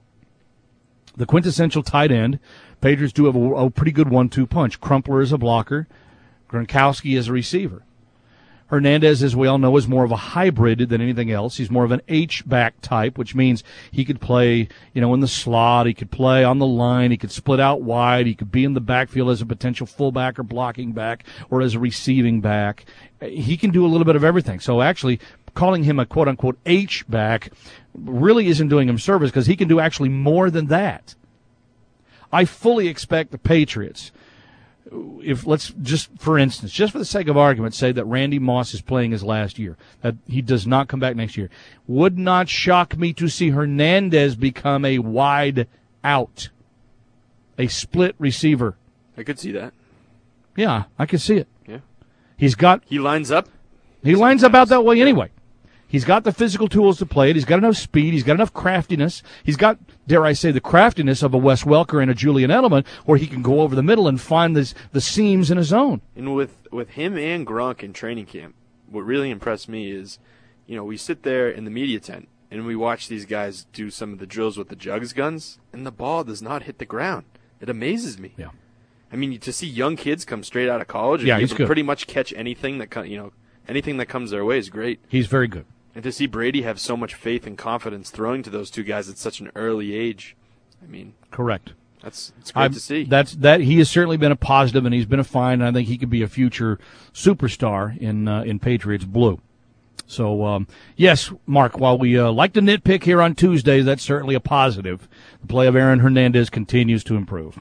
The quintessential tight end, Patriots do have a, a pretty good one two punch. Crumpler is a blocker. Gronkowski is a receiver. Hernandez, as we all know, is more of a hybrid than anything else. He's more of an H-back type, which means he could play, you know, in the slot. He could play on the line. He could split out wide. He could be in the backfield as a potential fullback or blocking back or as a receiving back. He can do a little bit of everything. So actually, calling him a quote-unquote H-back really isn't doing him service because he can do actually more than that. I fully expect the Patriots, if let's just, for instance, just for the sake of argument, say that Randy Moss is playing his last year, that he does not come back next year. Would not shock me to see Hernandez become a wide out, a split receiver. I could see that. Yeah, I could see it. Yeah. He's got. He lines up. He lines up out that way anyway. He's got the physical tools to play it. He's got enough speed. He's got enough craftiness. He's got, dare I say, the craftiness of a Wes Welker and a Julian Edelman, where he can go over the middle and find this, the seams in his own. And with, with him and Gronk in training camp, what really impressed me is, you know, we sit there in the media tent and we watch these guys do some of the drills with the jugs guns, and the ball does not hit the ground. It amazes me. Yeah. I mean, to see young kids come straight out of college and yeah, be he's able to good. pretty much catch anything that co- you know anything that comes their way is great. He's very good. And to see Brady have so much faith and confidence throwing to those two guys at such an early age, I mean, correct. That's it's great I've, to see. That's that he has certainly been a positive, and he's been a find. And I think he could be a future superstar in uh, in Patriots blue. So um, yes, Mark. While we uh, like to nitpick here on Tuesdays, that's certainly a positive. The play of Aaron Hernandez continues to improve.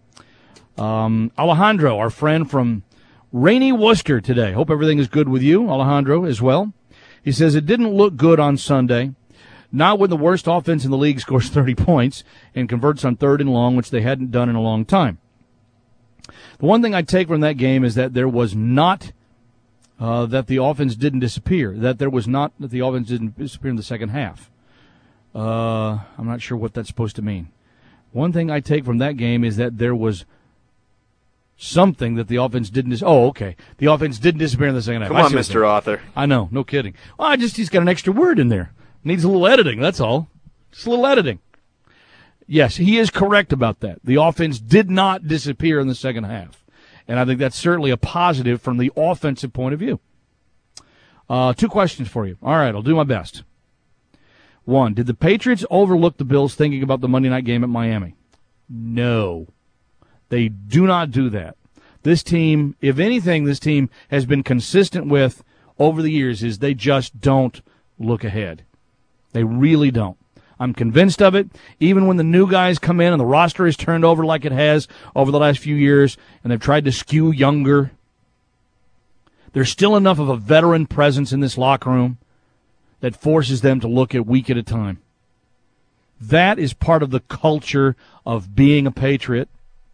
Um, Alejandro, our friend from rainy Worcester today. Hope everything is good with you, Alejandro, as well. He says it didn't look good on Sunday. Not when the worst offense in the league scores thirty points and converts on third and long, which they hadn't done in a long time. The one thing I take from that game is that there was not uh, that the offense didn't disappear, that there was not that the offense didn't disappear in the second half. Uh, I'm not sure what that's supposed to mean. One thing I take from that game is that there was something that the offense didn't dis- oh okay the offense didn't disappear in the second half. Come I on, see what Mister you're saying. Author. I know, no kidding. Well, I just he's got an extra word in there. Needs a little editing, that's all. Just a little editing. Yes, he is correct about that. The offense did not disappear in the second half, and I think that's certainly a positive from the offensive point of view. Uh, two questions for you. All right, I'll do my best. One, did the Patriots overlook the Bills thinking about the Monday night game at Miami? No. They do not do that. This team, if anything, this team has been consistent with over the years is they just don't look ahead. They really don't. I'm convinced of it. Even when the new guys come in and the roster is turned over like it has over the last few years and they've tried to skew younger, there's still enough of a veteran presence in this locker room that forces them to look at week at a time. That is part of the culture of being a Patriot.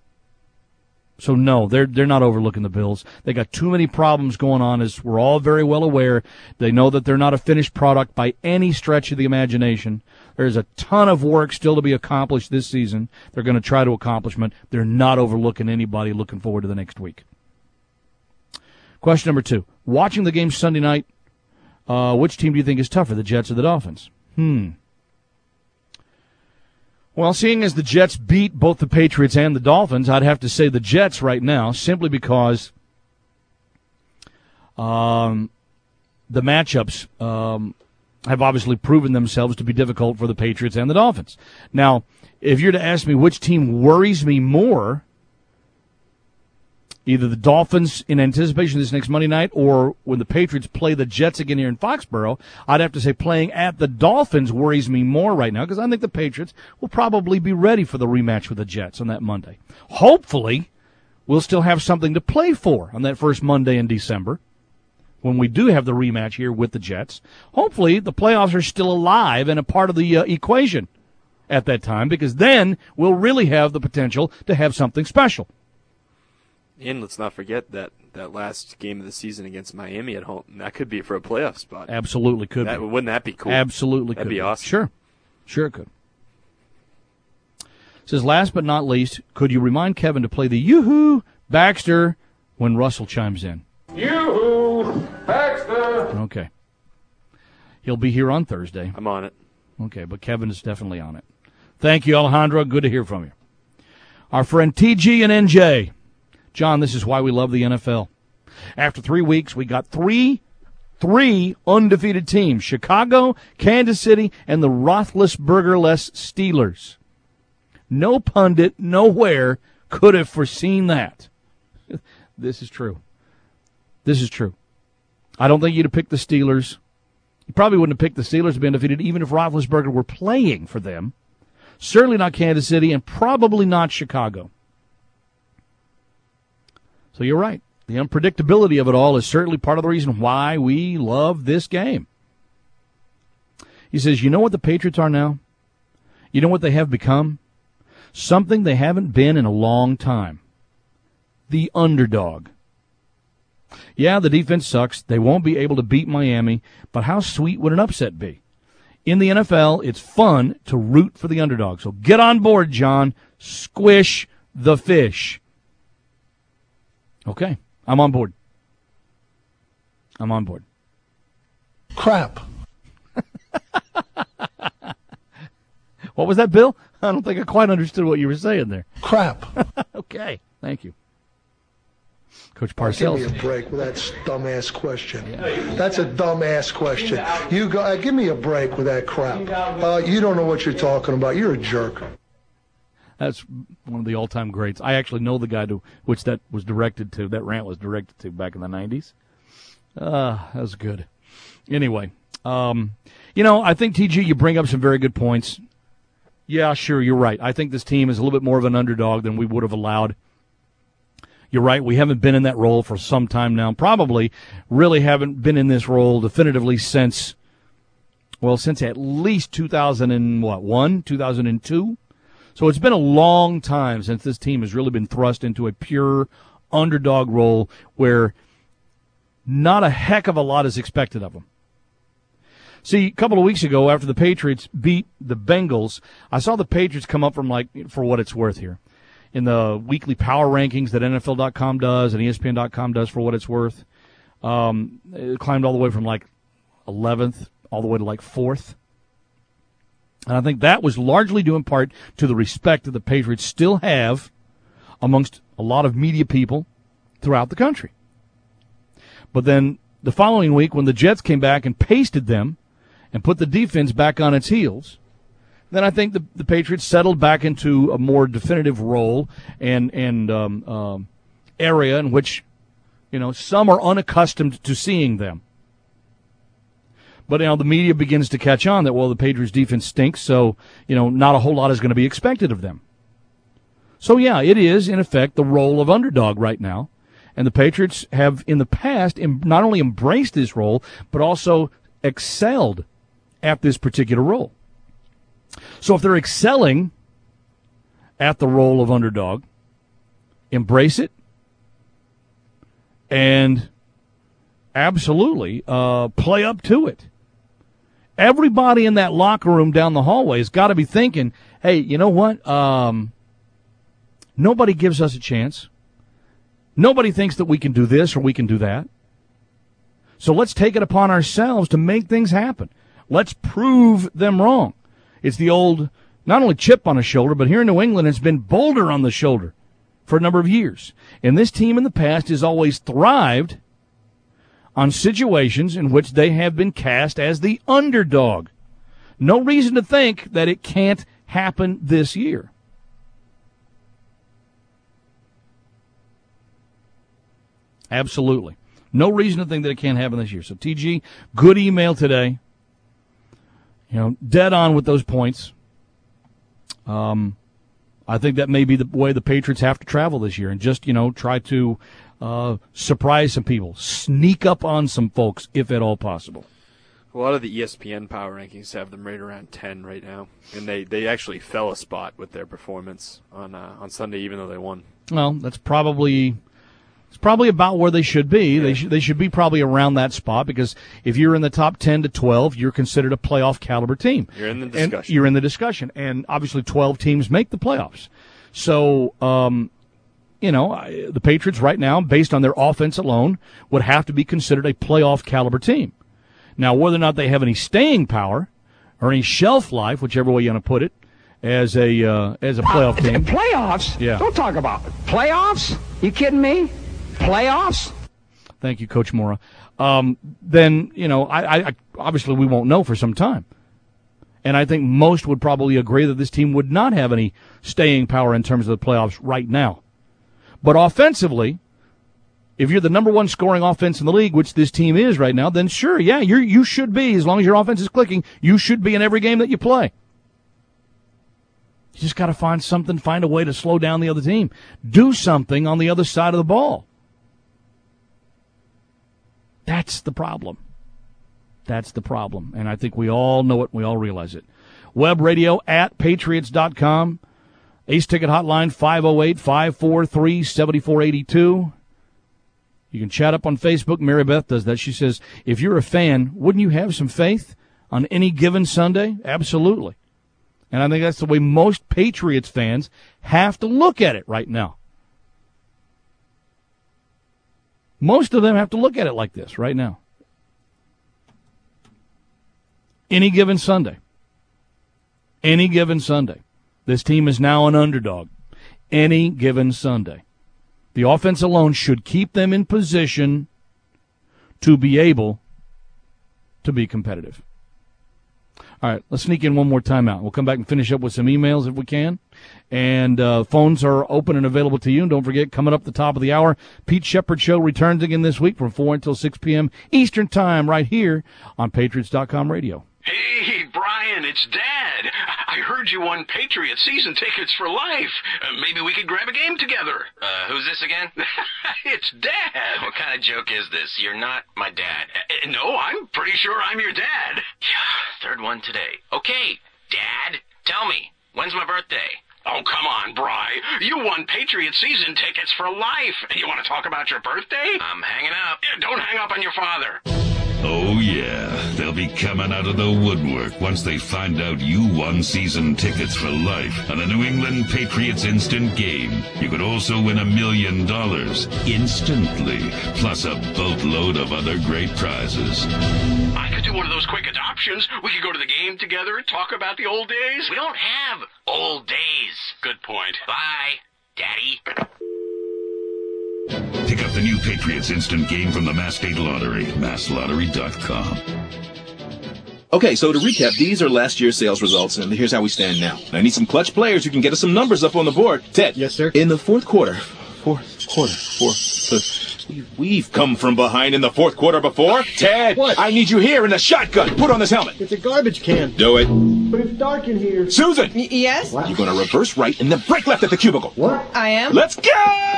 So, no, they're they're not overlooking the Bills. They got too many problems going on, as we're all very well aware. They know that they're not a finished product by any stretch of the imagination. There's a ton of work still to be accomplished this season. They're going to try to accomplishment. They're not overlooking anybody looking forward to the next week. Question number two. Watching the game Sunday night, Uh, which team do you think is tougher, the Jets or the Dolphins? Hmm. Well, seeing as the Jets beat both the Patriots and the Dolphins, I'd have to say the Jets right now, simply because um, the matchups um, have obviously proven themselves to be difficult for the Patriots and the Dolphins. Now, if you're to ask me which team worries me more, either the Dolphins in anticipation of this next Monday night or when the Patriots play the Jets again here in Foxborough, I'd have to say playing at the Dolphins worries me more right now because I think the Patriots will probably be ready for the rematch with the Jets on that Monday. Hopefully, we'll still have something to play for on that first Monday in December when we do have the rematch here with the Jets. Hopefully, the playoffs are still alive and a part of the uh, equation at that time because then we'll really have the potential to have something special. And let's not forget that, that last game of the season against Miami at home, that could be for a playoff spot. Absolutely could that, be. Wouldn't that be cool? Absolutely That'd could be be. awesome. Sure. Sure it could. Says, last but not least, could you remind Kevin to play the Yoo-Hoo Baxter when Russell chimes in? Yoo-hoo, Baxter. Okay. He'll be here on Thursday. I'm on it. Okay, but Kevin is definitely on it. Thank you, Alejandro. Good to hear from you. Our friend T G and N J. John, this is why we love the N F L. After three weeks, we got three, three undefeated teams, Chicago, Kansas City, and the Roethlisberger-less Steelers. No pundit, nowhere could have foreseen that. This is true. This is true. I don't think you'd have picked the Steelers. You probably wouldn't have picked the Steelers to be undefeated even if Roethlisberger were playing for them. Certainly not Kansas City, and probably not Chicago. So you're right. The unpredictability of it all is certainly part of the reason why we love this game. He says, you know what the Patriots are now? You know what they have become? Something they haven't been in a long time. The underdog. Yeah, the defense sucks. They won't be able to beat Miami, but how sweet would an upset be? In the N F L, it's fun to root for the underdog. So get on board, John. Squish the fish. Okay, I'm on board. I'm on board. Crap. What was that, Bill? I don't think I quite understood what you were saying there. Crap. Okay, thank you. Coach Give Parcells. me a break with that dumbass question. That's a dumbass question. You go. Uh, give me a break with that crap. Uh, you don't know what you're talking about. You're a jerk. That's one of the all-time greats. I actually know the guy to which that was directed to, that rant was directed to back in the nineties. Uh, that was good. Anyway, um, you know, I think, T G, you bring up some very good points. Yeah, sure, you're right. I think this team is a little bit more of an underdog than we would have allowed. You're right, we haven't been in that role for some time now. Probably really haven't been in this role definitively since, well, since at least two thousand one, two thousand two. So it's been a long time since this team has really been thrust into a pure underdog role where not a heck of a lot is expected of them. See, a couple of weeks ago after the Patriots beat the Bengals, I saw the Patriots come up from, like, for what it's worth here, in the weekly power rankings that N F L dot com does and E S P N dot com does for what it's worth. Um, it climbed all the way from, like, eleventh all the way to, like, fourth. And I think that was largely due in part to the respect that the Patriots still have amongst a lot of media people throughout the country. But then the following week, when the Jets came back and pasted them and put the defense back on its heels, then I think the, the Patriots settled back into a more definitive role and, and um, um, area in which, you know, some are unaccustomed to seeing them. But now the media begins to catch on that, well, the Patriots defense stinks, so, you know, not a whole lot is going to be expected of them. So, yeah, it is, in effect, the role of underdog right now. And the Patriots have, in the past, not only embraced this role, but also excelled at this particular role. So if they're excelling at the role of underdog, embrace it, and absolutely uh, play up to it. Everybody in that locker room down the hallway has got to be thinking, hey, you know what? Um, nobody gives us a chance. Nobody thinks that we can do this or we can do that. So let's take it upon ourselves to make things happen. Let's prove them wrong. It's the old, not only chip on the shoulder, but here in New England, it's been boulder on the shoulder for a number of years. And this team in the past has always thrived on situations in which they have been cast as the underdog. No reason to think that it can't happen this year. Absolutely. No reason to think that it can't happen this year. So, T G, good email today. You know, dead on with those points. Um, I think that may be the way the Patriots have to travel this year and just, you know, try to uh, surprise some people, sneak up on some folks, if at all possible. A lot of the E S P N power rankings have them right around ten right now, and they, they actually fell a spot with their performance on uh, on Sunday, even though they won. Well, that's probably it's probably about where they should be. Yeah. They should they should be probably around that spot, because if you're in the top ten to twelve, you're considered a playoff caliber team. You're in the discussion. And you're in the discussion, and obviously twelve teams make the playoffs. So, um, you know, the Patriots right now, based on their offense alone, would have to be considered a playoff caliber team. Now, whether or not they have any staying power or any shelf life, whichever way you want to put it, as a uh, as a playoff uh, team. Playoffs? Yeah. Don't talk about it. Playoffs? You kidding me? Playoffs? Thank you, Coach Mora. Um, then, you know, I, I obviously we won't know for some time. And I think most would probably agree that this team would not have any staying power in terms of the playoffs right now. But offensively, if you're the number one scoring offense in the league, which this team is right now, then sure, yeah, you you should be. As long as your offense is clicking, you should be in every game that you play. You just got to find something, find a way to slow down the other team. Do something on the other side of the ball. That's the problem. That's the problem. And I think we all know it. We all realize it. Web radio at patriots dot com. Ace Ticket Hotline, five oh eight, five four three, seven four eight two. You can chat up on Facebook. Mary Beth does that. She says, if you're a fan, wouldn't you have some faith on any given Sunday? Absolutely. And I think that's the way most Patriots fans have to look at it right now. Most of them have to look at it like this right now. Any given Sunday. Any given Sunday. This team is now an underdog. Any given Sunday. The offense alone should keep them in position to be able to be competitive. All right, let's sneak in one more timeout. We'll come back and finish up with some emails if we can. And uh, phones are open and available to you. And don't forget, coming up the top of the hour, Pete Shepard Show returns again this week from four until six p.m. Eastern Time right here on Patriots dot com radio. Hey, Brian, it's Dad. I heard you won Patriot season tickets for life. Uh, maybe we could grab a game together. Uh, who's this again? It's Dad. What kind of joke is this? You're not my dad. Uh, no, I'm pretty sure I'm your dad. Yeah, third one today. Okay, Dad, tell me, when's my birthday? Oh, come on, Bri. You won Patriot season tickets for life. You want to talk about your birthday? I'm hanging up. Yeah, don't hang up on your father. Oh, yeah. They'll be coming out of the woodwork once they find out you won season tickets for life on the New England Patriots Instant Game. You could also win a million dollars instantly, plus a boatload of other great prizes. I could do one of those quick adoptions. We could go to the game together, talk about the old days. We don't have old days. Good point. Bye, Daddy. Pick up the new Patriots Instant Game from the Mass State Lottery, mass lottery dot com. Okay, so to recap, these are last year's sales results, and here's how we stand now. I need some clutch players who can get us some numbers up on the board. Ted. Yes, sir? In the fourth quarter, fourth quarter, fourth, we've come from behind in the fourth quarter before. Ted, what? I need you here in the shotgun. Put on this helmet. It's a garbage can. Do it. But it's dark in here. Susan! Y- yes? What? You're going to reverse right and then break left at the cubicle. What? I am. Let's go!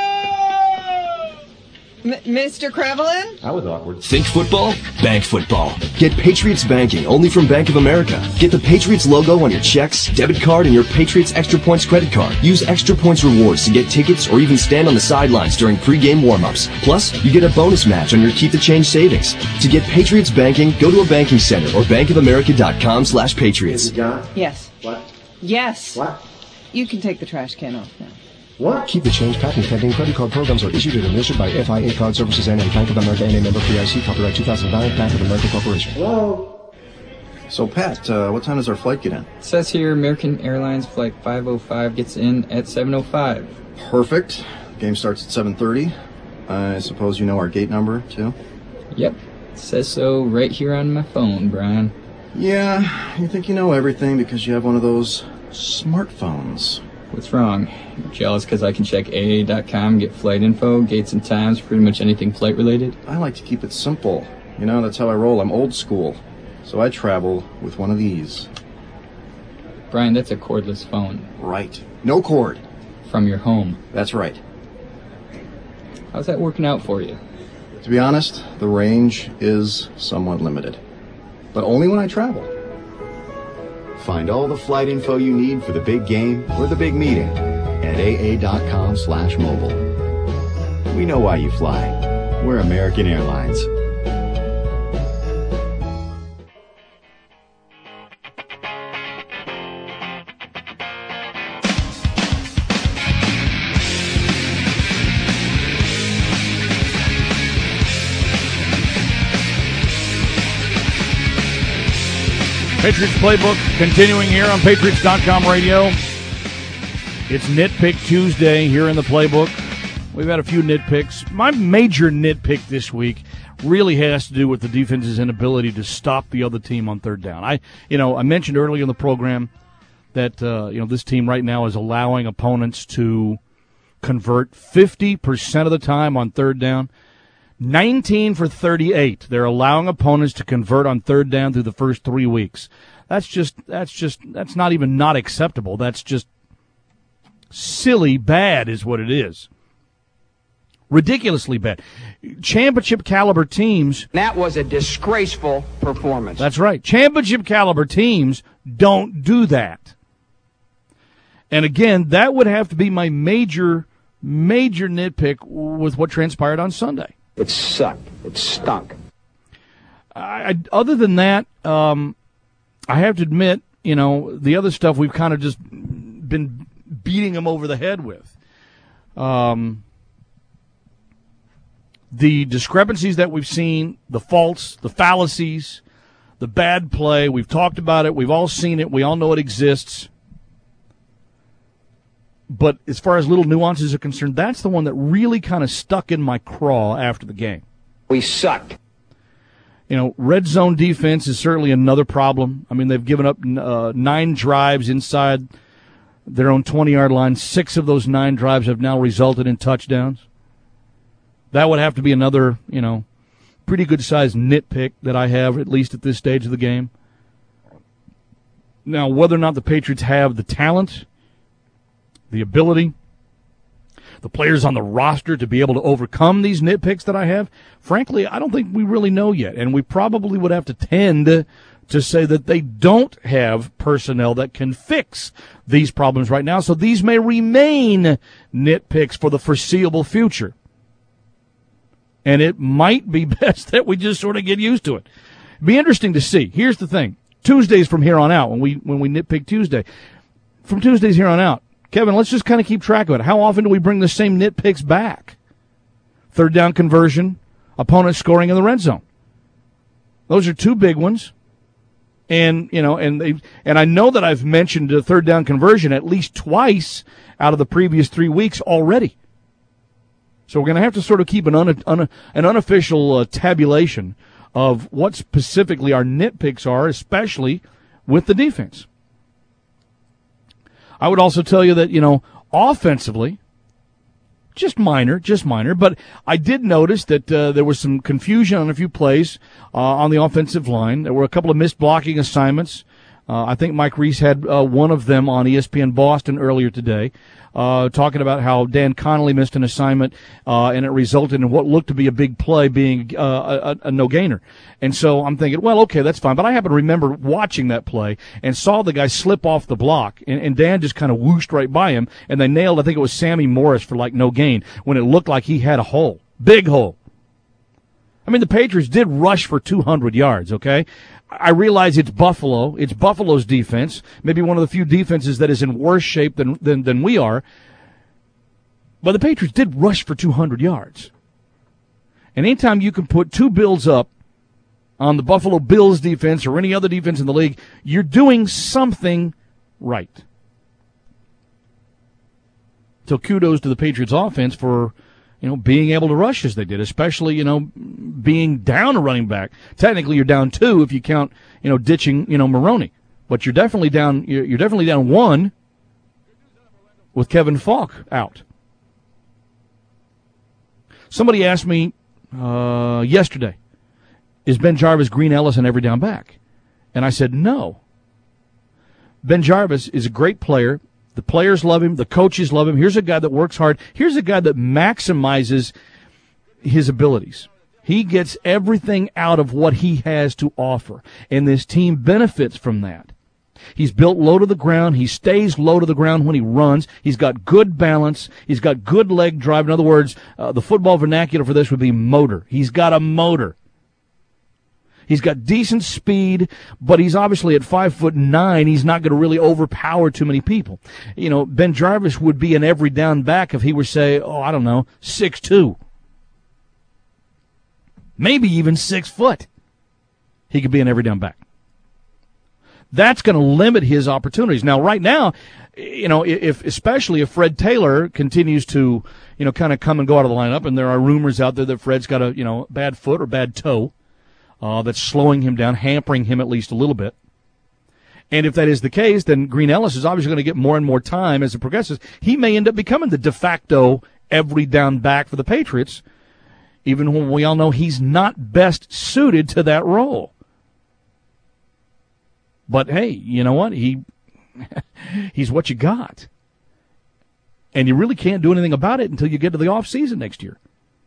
M- Mister Krevelin? That was awkward. Think football? Bank football. Get Patriots banking only from Bank of America. Get the Patriots logo on your checks, debit card, and your Patriots Extra Points credit card. Use Extra Points rewards to get tickets or even stand on the sidelines during pregame warm-ups. Plus, you get a bonus match on your Keep the Change savings. To get Patriots banking, go to a banking center or bankofamerica.com slash Patriots. Yes. What? Yes. What? You can take the trash can off now. What? Keep the change. Patent pending. Credit card programs are issued and administered by F I A Card Services and Bank of America and a member P I C. Copyright two thousand nine. Bank of America Corporation. Hello? So, Pat, uh, what time does our flight get in? It says here American Airlines Flight five oh five gets in at seven oh five. Perfect. Game starts at seven thirty. I suppose you know our gate number, too? Yep. It says so right here on my phone, Brian. Yeah, you think you know everything because you have one of those smartphones. What's wrong? You're jealous because I can check A A dot com, get flight info, gates and times, pretty much anything flight related? I like to keep it simple. You know, that's how I roll. I'm old school. So I travel with one of these. Brian, that's a cordless phone. Right. No cord. From your home. That's right. How's that working out for you? To be honest, the range is somewhat limited. But only when I travel. Find all the flight info you need for the big game or the big meeting at A A dot com slash mobile. We know why you fly. We're American Airlines. Patriots Playbook continuing here on Patriots dot com radio. It's Nitpick Tuesday here in the Playbook. We've had a few nitpicks. My major nitpick this week really has to do with the defense's inability to stop the other team on third down. I, you know, I mentioned earlier in the program that uh, you know this team right now is allowing opponents to convert fifty percent of the time on third down. nineteen for thirty-eight. They're allowing opponents to convert on third down through the first three weeks. That's just, that's just, that's not even not acceptable. That's just silly bad is what it is. Ridiculously bad. Championship caliber teams. That was a disgraceful performance. That's right. Championship caliber teams don't do that. And again, that would have to be my major, major nitpick with what transpired on Sunday. It sucked. It stunk. I, I, other than that, um, I have to admit, you know, the other stuff we've kind of just been beating them over the head with. Um, the discrepancies that we've seen, the faults, the fallacies, the bad play, we've talked about it. We've all seen it. We all know it exists. But as far as little nuances are concerned, that's the one that really kind of stuck in my craw after the game. We sucked. You know, red zone defense is certainly another problem. I mean, they've given up uh, nine drives inside their own twenty-yard line. Six of those nine drives have now resulted in touchdowns. That would have to be another, you know, pretty good-sized nitpick that I have, at least at this stage of the game. Now, whether or not the Patriots have the talent, the ability, the players on the roster to be able to overcome these nitpicks that I have, frankly, I don't think we really know yet. And we probably would have to tend to say that they don't have personnel that can fix these problems right now. So these may remain nitpicks for the foreseeable future. And it might be best that we just sort of get used to it. It'd be interesting to see. Here's the thing. Tuesdays from here on out, when we when we nitpick Tuesday, from Tuesdays here on out, Kevin, let's just kind of keep track of it. How often do we bring the same nitpicks back? Third down conversion, opponent scoring in the red zone. Those are two big ones. And, you know, and they, and I know that I've mentioned the third down conversion at least twice out of the previous three weeks already. So we're going to have to sort of keep an un, un, an unofficial uh, tabulation of what specifically our nitpicks are, especially with the defense. I would also tell you that, you know, offensively, just minor, just minor, but I did notice that uh, there was some confusion on a few plays uh, on the offensive line. There were a couple of missed blocking assignments. Uh, I think Mike Reese had uh, one of them on E S P N Boston earlier today, uh, talking about how Dan Connolly missed an assignment, uh, and it resulted in what looked to be a big play being uh, a, a no-gainer. And so I'm thinking, well, okay, that's fine. But I happen to remember watching that play and saw the guy slip off the block, and, and Dan just kind of whooshed right by him, and they nailed, I think it was Sammy Morris for like no gain, when it looked like he had a hole, big hole. I mean, the Patriots did rush for two hundred yards, okay? I realize it's Buffalo. It's Buffalo's defense, maybe one of the few defenses that is in worse shape than, than, than we are. But the Patriots did rush for two hundred yards. And anytime you can put two Bills up on the Buffalo Bills defense or any other defense in the league, you're doing something right. So kudos to the Patriots offense for, you know, being able to rush as they did, especially, you know, being down a running back. Technically, you're down two if you count, you know, ditching, you know, Maroney. But you're definitely down, you're definitely down one with Kevin Falk out. Somebody asked me uh, yesterday, is Ben Jarvis Green Ellis an every down back? And I said no. Ben Jarvis is a great player. The players love him. The coaches love him. Here's a guy that works hard. Here's a guy that maximizes his abilities. He gets everything out of what he has to offer, and this team benefits from that. He's built low to the ground. He stays low to the ground when he runs. He's got good balance. He's got good leg drive. In other words, uh, the football vernacular for this would be motor. He's got a motor. He's got decent speed, but he's obviously at five foot nine. He's not going to really overpower too many people. You know, Ben Jarvis would be an every down back if he were, say, oh, I don't know, six two. Maybe even six foot. He could be an every down back. That's going to limit his opportunities. Now, right now, you know, if especially if Fred Taylor continues to, you know, kind of come and go out of the lineup, and there are rumors out there that Fred's got a, you know, bad foot or bad toe, Uh, that's slowing him down, hampering him at least a little bit. And if that is the case, then Green Ellis is obviously going to get more and more time as it progresses. He may end up becoming the de facto every down back for the Patriots, even when we all know he's not best suited to that role. But hey, you know what? He he's what you got. And you really can't do anything about it until you get to the off season next year.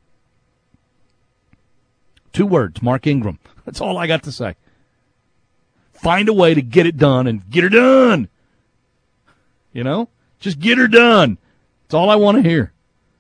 Two words, Mark Ingram. That's all I got to say. Find a way to get it done and get her done. You know? Just get her done. That's all I want to hear.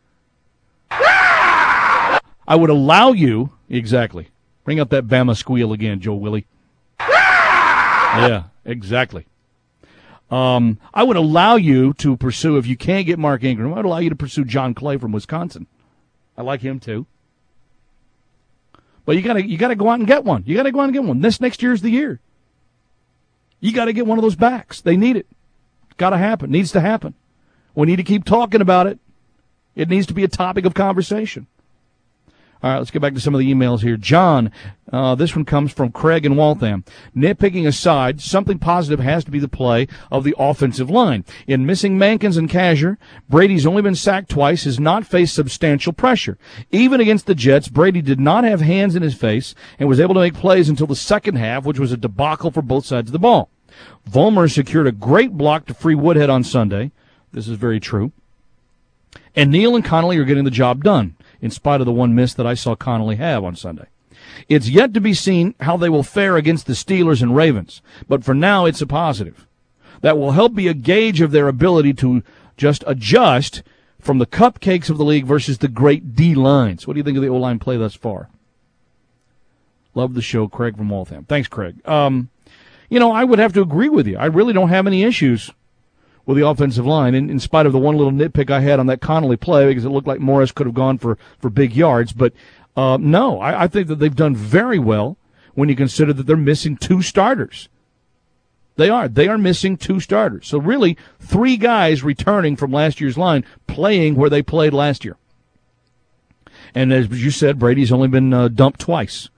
I would allow you, exactly. Bring up that Bama squeal again, Joe Willie. Yeah, exactly. Um, I would allow you to pursue, if you can't get Mark Ingram, I would allow you to pursue John Clay from Wisconsin. I like him too. But you gotta you gotta go out and get one. You gotta go out and get one. This next year's the year. You gotta get one of those backs. They need it. It's gotta happen. It needs to happen. We need to keep talking about it. It needs to be a topic of conversation. All right, let's get back to some of the emails here. John, uh, this one comes from Craig in Waltham. Nitpicking aside, something positive has to be the play of the offensive line. In missing Mankins and Kazir, Brady's only been sacked twice, has not faced substantial pressure. Even against the Jets, Brady did not have hands in his face and was able to make plays until the second half, which was a debacle for both sides of the ball. Vollmer secured a great block to free Woodhead on Sunday. This is very true. And Neal and Connolly are getting the job done, in spite of the one miss that I saw Connolly have on Sunday. It's yet to be seen how they will fare against the Steelers and Ravens, but for now it's a positive. That will help be a gauge of their ability to just adjust from the cupcakes of the league versus the great D-lines. What do you think of the O-line play thus far? Love the show, Craig from Waltham. Thanks, Craig. Um, you know, I would have to agree with you. I really don't have any issues with the offensive line, in, in spite of the one little nitpick I had on that Connolly play, because it looked like Morris could have gone for, for big yards. But, uh, no, I, I think that they've done very well when you consider that they're missing two starters. They are. They are missing two starters. So really, three guys returning from last year's line playing where they played last year. And as you said, Brady's only been uh, dumped twice.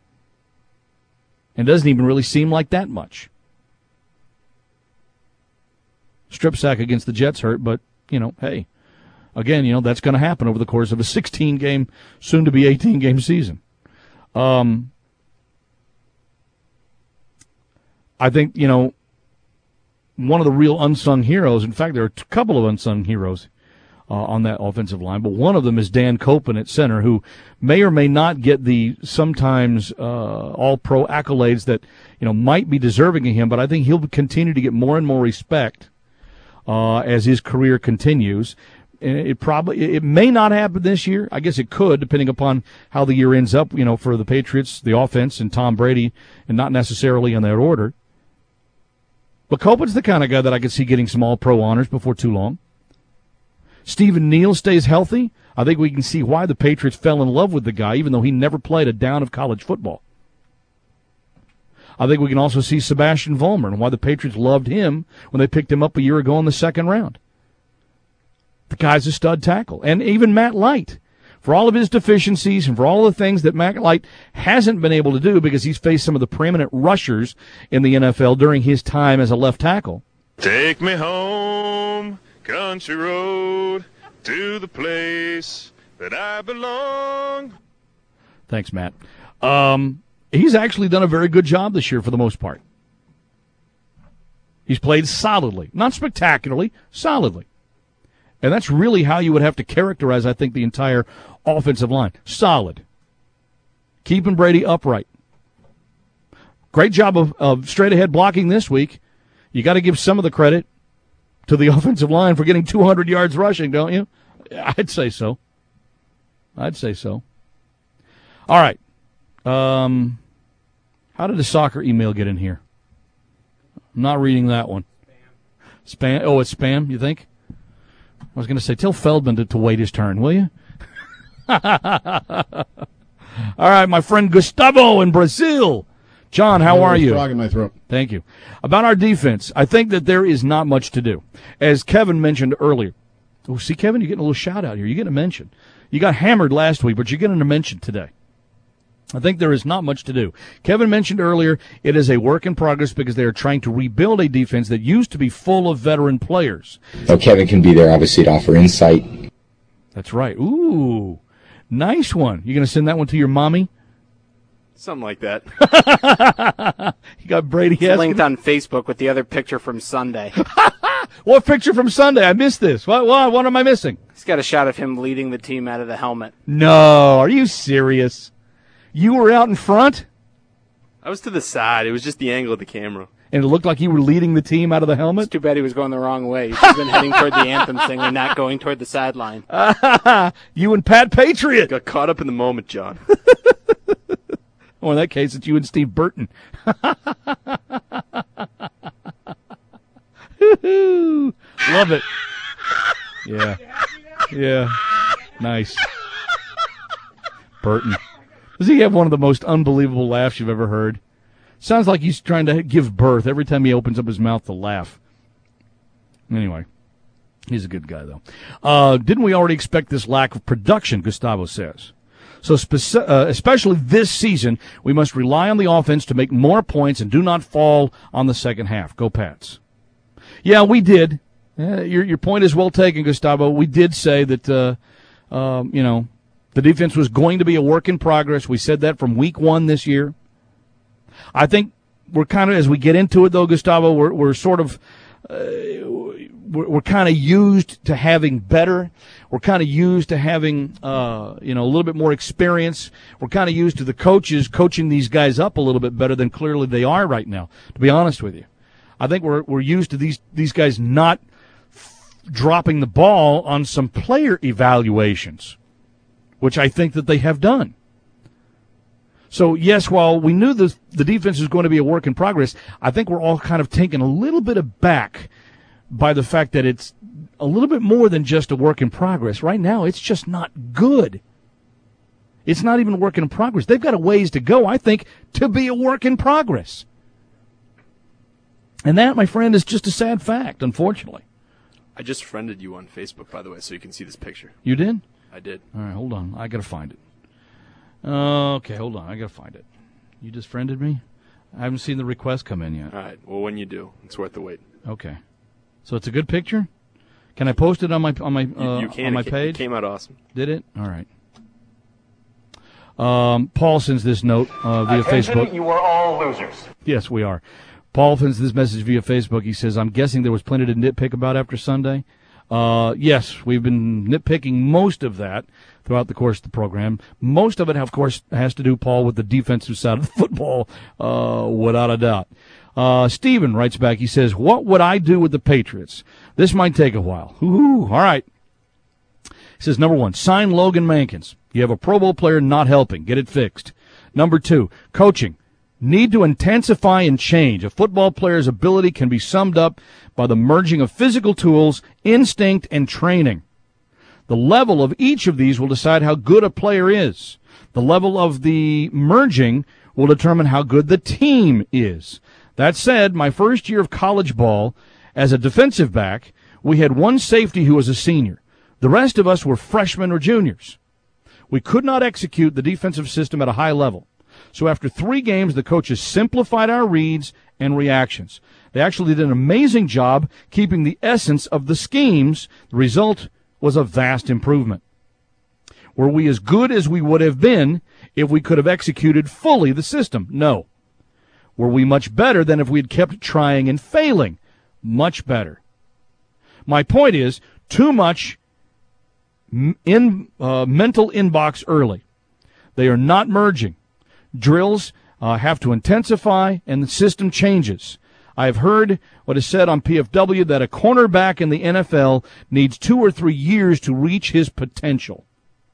And doesn't even really seem like that much. Strip sack against the Jets hurt, but, you know, hey, again, you know, that's going to happen over the course of a sixteen-game, soon-to-be eighteen-game season. Um, I think, you know, one of the real unsung heroes, in fact, there are a couple of unsung heroes uh, on that offensive line, but one of them is Dan Copen at center, who may or may not get the sometimes uh, all-pro accolades that, you know, might be deserving of him, but I think he'll continue to get more and more respect Uh, as his career continues. It probably, it may not happen this year. I guess it could, depending upon how the year ends up, you know, for the Patriots, the offense, and Tom Brady, and not necessarily in that order. But Copen's the kind of guy that I could see getting some all-pro honors before too long. Stephen Neal stays healthy, I think we can see why the Patriots fell in love with the guy, even though he never played a down of college football. I think we can also see Sebastian Vollmer and why the Patriots loved him when they picked him up a year ago in the second round. The guy's a stud tackle. And even Matt Light, for all of his deficiencies and for all the things that Matt Light hasn't been able to do because he's faced some of the preeminent rushers in the N F L during his time as a left tackle. Take me home, country road, to the place that I belong. Thanks, Matt. Um, he's actually done a very good job this year for the most part. He's played solidly. Not spectacularly, solidly. And that's really how you would have to characterize, I think, the entire offensive line. Solid. Keeping Brady upright. Great job of, of straight-ahead blocking this week. You got to give some of the credit to the offensive line for getting two hundred yards rushing, don't you? I'd say so. I'd say so. All right. Um, how did the soccer email get in here? I'm not reading that one. Spam. Oh, it's spam, you think? I was going to say, tell Feldman to, to wait his turn, will you? All right, my friend Gustavo in Brazil. John, how are you? Frog in my throat. Thank you. About our defense, I think that there is not much to do. As Kevin mentioned earlier. Oh, see, Kevin, you're getting a little shout out here. You're getting a mention. You got hammered last week, but you're getting a mention today. I think there is not much to do. Kevin mentioned earlier it is a work in progress because they are trying to rebuild a defense that used to be full of veteran players. So Kevin can be there, obviously, to offer insight. That's right. Ooh, nice one. You going to send that one to your mommy? Something like that. You got Brady it's linked on Facebook with the other picture from Sunday. What picture from Sunday? I missed this. What, what, what am I missing? He's got a shot of him leading the team out of the helmet. No, are you serious? You were out in front? I was to the side. It was just the angle of the camera. And it looked like you were leading the team out of the helmet? It's too bad he was going the wrong way. He should have been heading toward the anthem singer, not going toward the sideline. You and Pat Patriot. Got caught up in the moment, John. Well, in that case, it's you and Steve Burton. Love it. Yeah. Yeah. Nice. Burton. Does he have one of the most unbelievable laughs you've ever heard? Sounds like he's trying to give birth every time he opens up his mouth to laugh. Anyway, he's a good guy, though. Uh, didn't we already expect this lack of production, Gustavo says. So speci- uh, especially this season, we must rely on the offense to make more points and do not fall on the second half. Go Pats. Yeah, we did. Uh, your your point is well taken, Gustavo. We did say that, uh, um, you know, the defense was going to be a work in progress. We said that from week one this year. I think we're kind of, as we get into it, though, Gustavo, we're, we're sort of, uh, we're, we're kind of used to having better. We're kind of used to having, uh, you know, a little bit more experience. We're kind of used to the coaches coaching these guys up a little bit better than clearly they are right now, to be honest with you. I think we're we're used to these, these guys not f- dropping the ball on some player evaluations, which I think that they have done. So, yes, while we knew the, the defense was going to be a work in progress, I think we're all kind of taken a little bit aback by the fact that it's a little bit more than just a work in progress. Right now, it's just not good. It's not even a work in progress. They've got a ways to go, I think, to be a work in progress. And that, my friend, is just a sad fact, unfortunately. I just friended you on Facebook, by the way, so you can see this picture. You did? I did. All right, hold on. I got to find it. Okay, hold on. I got to find it. You just friended me? I haven't seen the request come in yet. All right. Well, when you do, it's worth the wait. Okay. So it's a good picture? Can I post it on my on my uh, you, you can. on my it page? It came out awesome. Did it? All right. Um, Paul sends this note uh, via Attention, Facebook. You are all losers. Yes, we are. Paul sends this message via Facebook. He says, I'm guessing there was plenty to nitpick about after Sunday. Uh, yes, we've been nitpicking most of that throughout the course of the program. Most of it, of course, has to do, Paul, with the defensive side of the football, uh, without a doubt. Uh, Steven writes back. He says, what would I do with the Patriots? This might take a while. Ooh, all right. He says, number one, sign Logan Mankins. You have a Pro Bowl player not helping. Get it fixed. Number two, coaching. Need to intensify and change. A football player's ability can be summed up by the merging of physical tools, instinct, and training. The level of each of these will decide how good a player is. The level of the merging will determine how good the team is. That said, my first year of college ball as a defensive back, we had one safety who was a senior. The rest of us were freshmen or juniors. We could not execute the defensive system at a high level. So after three games, the coaches simplified our reads and reactions. They actually did an amazing job keeping the essence of the schemes. The result was a vast improvement. Were we as good as we would have been if we could have executed fully the system? No. Were we much better than if we had kept trying and failing? Much better. My point is, too much in uh, mental inbox early. They are not merging. Drills uh, have to intensify, and the system changes. I've heard what is said on P F W that a cornerback in the N F L needs two or three years to reach his potential.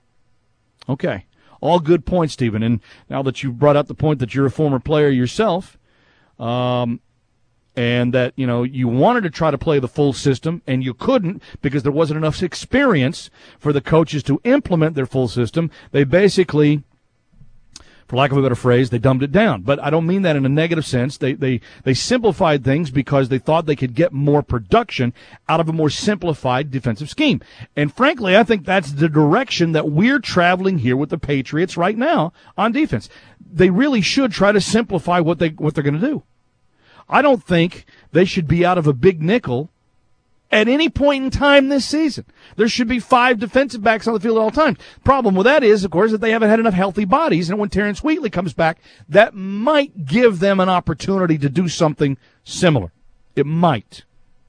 Okay, all good points, Stephen. And now that you've brought up the point that you're a former player yourself, um, and that, you know, you wanted to try to play the full system, and you couldn't because there wasn't enough experience for the coaches to implement their full system, they basically, for lack of a better phrase, they dumbed it down. But I don't mean that in a negative sense. They they they simplified things because they thought they could get more production out of a more simplified defensive scheme. And frankly, I think that's the direction that we're traveling here with the Patriots right now on defense. They really should try to simplify what they what they're going to do. I don't think they should be out of a big nickel at any point in time this season. There should be five defensive backs on the field at all times. Problem with that is, of course, that they haven't had enough healthy bodies, and when Terrence Wheatley comes back, that might give them an opportunity to do something similar. It might.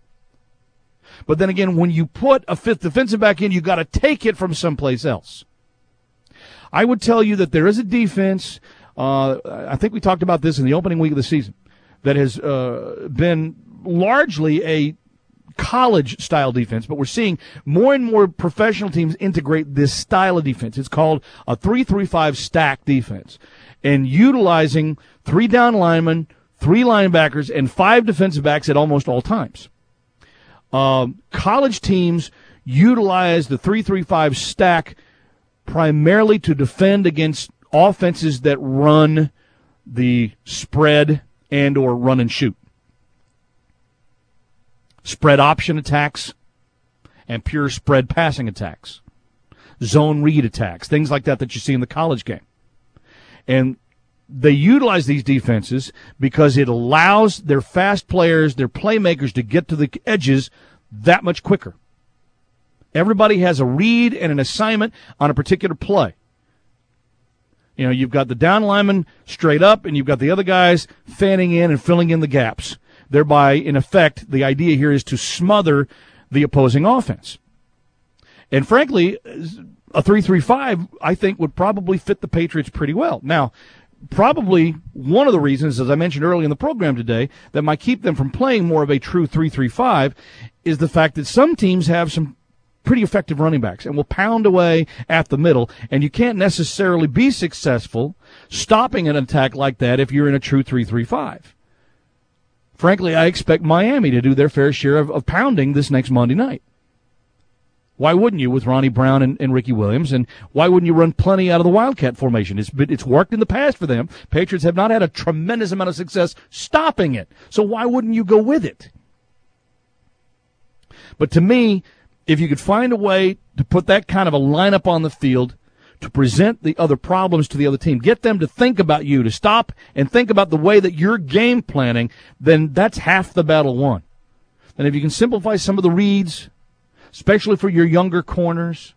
But then again, when you put a fifth defensive back in, you've got to take it from someplace else. I would tell you that there is a defense, uh, I think we talked about this in the opening week of the season, that has uh, been largely a college-style defense, but we're seeing more and more professional teams integrate this style of defense. It's called a three three five stack defense, and utilizing three down linemen, three linebackers, and five defensive backs at almost all times. Um, college teams utilize the three three five stack primarily to defend against offenses that run the spread and or run and shoot. Spread option attacks and pure spread passing attacks. Zone read attacks, things like that that you see in the college game. And they utilize these defenses because it allows their fast players, their playmakers, to get to the edges that much quicker. Everybody has a read and an assignment on a particular play. You know, you've got the down lineman straight up, and you've got the other guys fanning in and filling in the gaps. Thereby, in effect, the idea here is to smother the opposing offense. And frankly, a three three five, I think, would probably fit the Patriots pretty well. Now, probably one of the reasons, as I mentioned earlier in the program today, that might keep them from playing more of a true three three five is the fact that some teams have some pretty effective running backs and will pound away at the middle, and you can't necessarily be successful stopping an attack like that if you're in a true three three five. Frankly, I expect Miami to do their fair share of, of pounding this next Monday night. Why wouldn't you with Ronnie Brown and, and Ricky Williams? And why wouldn't you run plenty out of the Wildcat formation? It's it's worked in the past for them. Patriots have not had a tremendous amount of success stopping it. So why wouldn't you go with it? But to me, if you could find a way to put that kind of a lineup on the field to present the other problems to the other team, get them to think about you, to stop and think about the way that you're game planning, then that's half the battle won. And if you can simplify some of the reads, especially for your younger corners,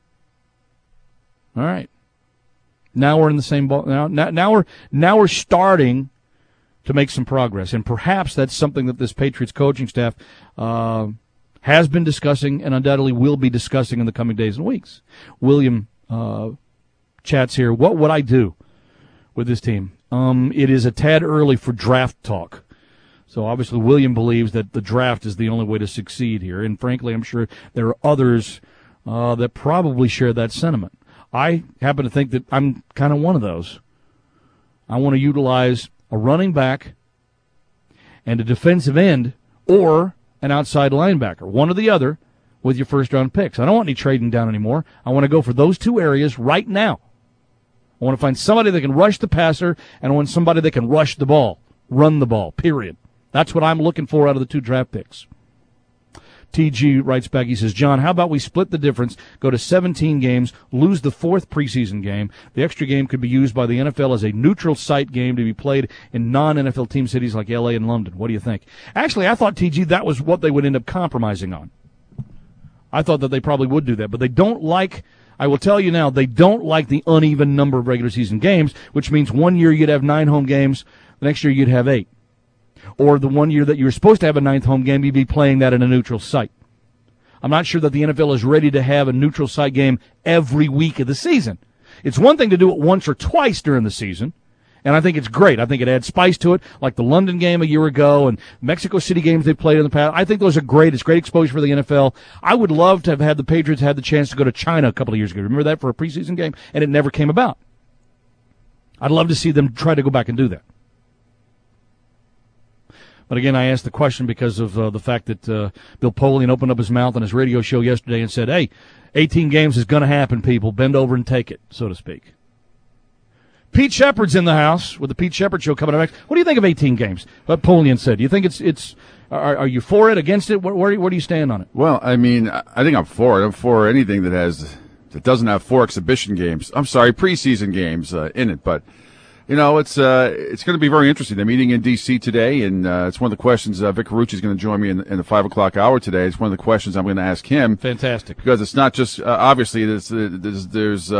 all right. Now we're in the same ball. Now, now, now we're now we're starting to make some progress, and perhaps that's something that this Patriots coaching staff uh, has been discussing and undoubtedly will be discussing in the coming days and weeks. William uh, chats here. What would I do with this team? Um, it is a tad early for draft talk. So obviously William believes that the draft is the only way to succeed here, and frankly, I'm sure there are others uh, that probably share that sentiment. I happen to think that I'm kind of one of those. I want to utilize a running back and a defensive end or an outside linebacker, one or the other, with your first-round picks. I don't want any trading down anymore. I want to go for those two areas right now. I want to find somebody that can rush the passer, and I want somebody that can rush the ball, run the ball, period. That's what I'm looking for out of the two draft picks. T G writes back, he says, John, how about we split the difference, go to seventeen games, lose the fourth preseason game. The extra game could be used by the N F L as a neutral site game to be played in non-N F L team cities like L A and London. What do you think? Actually, I thought, T G, that was what they would end up compromising on. I thought that they probably would do that, but they don't like, I will tell you now, they don't like the uneven number of regular season games, which means one year you'd have nine home games, the next year you'd have eight. Or the one year that you were supposed to have a ninth home game, you'd be playing that in a neutral site. I'm not sure that the N F L is ready to have a neutral site game every week of the season. It's one thing to do it once or twice during the season, and I think it's great. I think it adds spice to it, like the London game a year ago and Mexico City games they've played in the past. I think those are great. It's great exposure for the N F L. I would love to have had the Patriots had the chance to go to China a couple of years ago. Remember that for a preseason game? And it never came about. I'd love to see them try to go back and do that. But again, I asked the question because of uh, the fact that uh, Bill Polian opened up his mouth on his radio show yesterday and said, hey, eighteen games is going to happen, people. Bend over and take it, so to speak. Pete Shepard's in the house with the Pete Shepard Show coming up next. What do you think of eighteen games? What Polian said. Do you think it's it's? Are, are you for it, against it? Where, where, where do you stand on it? Well, I mean, I think I'm for it. I'm for anything that has that doesn't have four exhibition games. I'm sorry, preseason games uh, in it, but. You know, it's uh, it's going to be very interesting. They're meeting in D C today, and uh, it's one of the questions. Uh, Vic Carucci is going to join me in the, in the five o'clock hour today. It's one of the questions I'm going to ask him. Fantastic. Because it's not just, uh, obviously, there's, there's, there's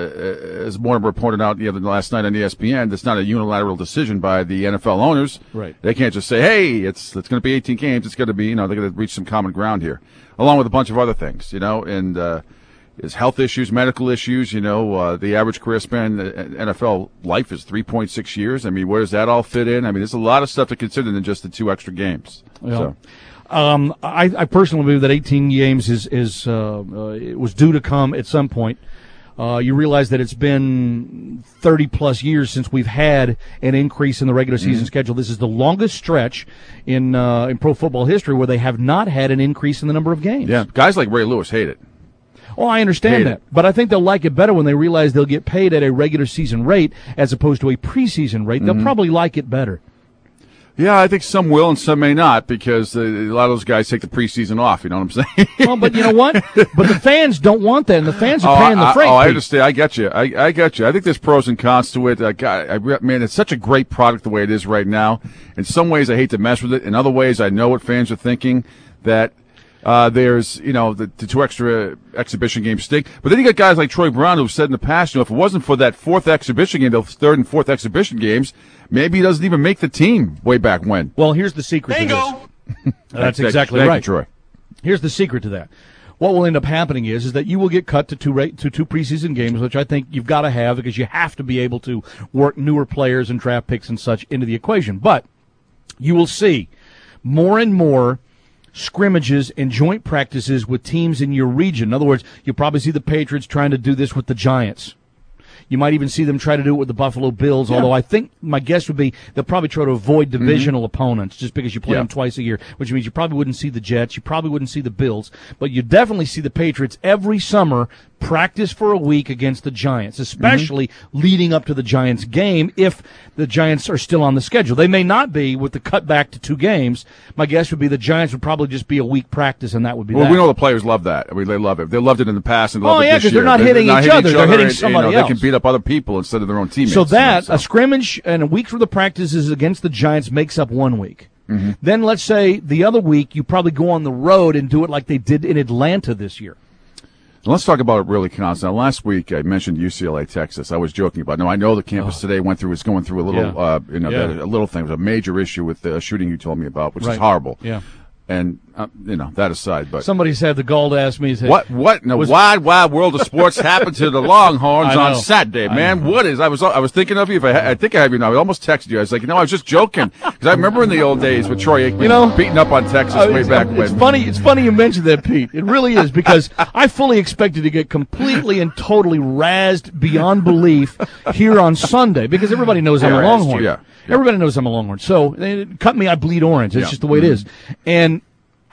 uh, as Mortimer pointed out the other last night on E S P N, that's not a unilateral decision by the N F L owners. Right. They can't just say, hey, it's it's going to be eighteen games. It's going to be, you know, they're going to reach some common ground here, along with a bunch of other things, you know, and uh Is health issues, medical issues, you know, uh, the average career span in N F L life is three point six years. I mean, where does that all fit in? I mean, there's a lot of stuff to consider than just the two extra games. Well, so. um, I, I personally believe that eighteen games is, is uh, uh, it was due to come at some point. Uh, you realize that it's been thirty plus years since we've had an increase in the regular season mm-hmm. schedule. This is the longest stretch in, uh, in pro football history where they have not had an increase in the number of games. Yeah, guys like Ray Lewis hate it. Oh, I understand that, but I think they'll like it better when they realize they'll get paid at a regular season rate as opposed to a preseason rate. They'll mm-hmm. probably like it better. Yeah, I think some will and some may not because uh, a lot of those guys take the preseason off. You know what I'm saying? Well, but you know what? But the fans don't want that, and the fans are oh, paying I, the freight. Oh, I understand. I get you. I, I get you. I think there's pros and cons to it. I, I, I, man, it's such a great product the way it is right now. In some ways, I hate to mess with it. In other ways, I know what fans are thinking, that uh, there's, you know, the, the two extra exhibition games stink. But then you got guys like Troy Brown who said in the past, you know, if it wasn't for that fourth exhibition game, the third and fourth exhibition games, maybe he doesn't even make the team way back when. Well, here's the secret Bingo! to this. That's exactly Thank right. you, Troy. Here's the secret to that. What will end up happening is, is that you will get cut to two rate, to two preseason games, which I think you've got to have because you have to be able to work newer players and draft picks and such into the equation. But you will see more and more scrimmages and joint practices with teams in your region. In other words, you'll probably see the Patriots trying to do this with the Giants. You might even see them try to do it with the Buffalo Bills, yeah. although I think my guess would be they'll probably try to avoid divisional mm-hmm. opponents just because you play yeah. them twice a year, which means you probably wouldn't see the Jets, you probably wouldn't see the Bills, but you definitely see the Patriots every summer practice for a week against the Giants, especially mm-hmm. leading up to the Giants game if the Giants are still on the schedule. They may not be with the cutback to two games. My guess would be the Giants would probably just be a week practice, and that would be well, that. we know the players love that. I mean, they love it. They loved it in the past and love oh, it yeah, this year. They're not hitting they're each not other. Each they're other hitting and, somebody you know, else. They can beat up other people instead of their own teammates. So that, so. a scrimmage and a week for the practices against the Giants makes up one week. Mm-hmm. Then let's say the other week you probably go on the road and do it like they did in Atlanta this year. Let's talk about it really constant. Now, last week I mentioned U C L A, Texas. I was joking about. No, I know the campus oh. today went through is going through a little, Yeah. uh, you know, Yeah. a little thing. It was a major issue with the shooting you told me about, which Right. is horrible. Yeah. And uh, you know that aside, but Somebody's had the gall to ask me. Said, what what in the was, wide wide world of sports happened to the Longhorns I on know. Saturday, I man? know. What is? I was I was thinking of you. If I, had, I think I have you now. I almost texted you. I was like, you know, I was just joking because I remember in the old days with Troy Aikman, You know, beating up on Texas Uh, way it's, back it's when. funny. It's funny you mentioned that, Pete. It really is because I fully expected to get completely and totally razzed beyond belief here on Sunday because everybody knows I'm Yeah, a razzed Longhorn. you, yeah, yeah. Everybody knows I'm a Longhorn. So they cut me, I bleed orange. It's Yeah. just the way it is. And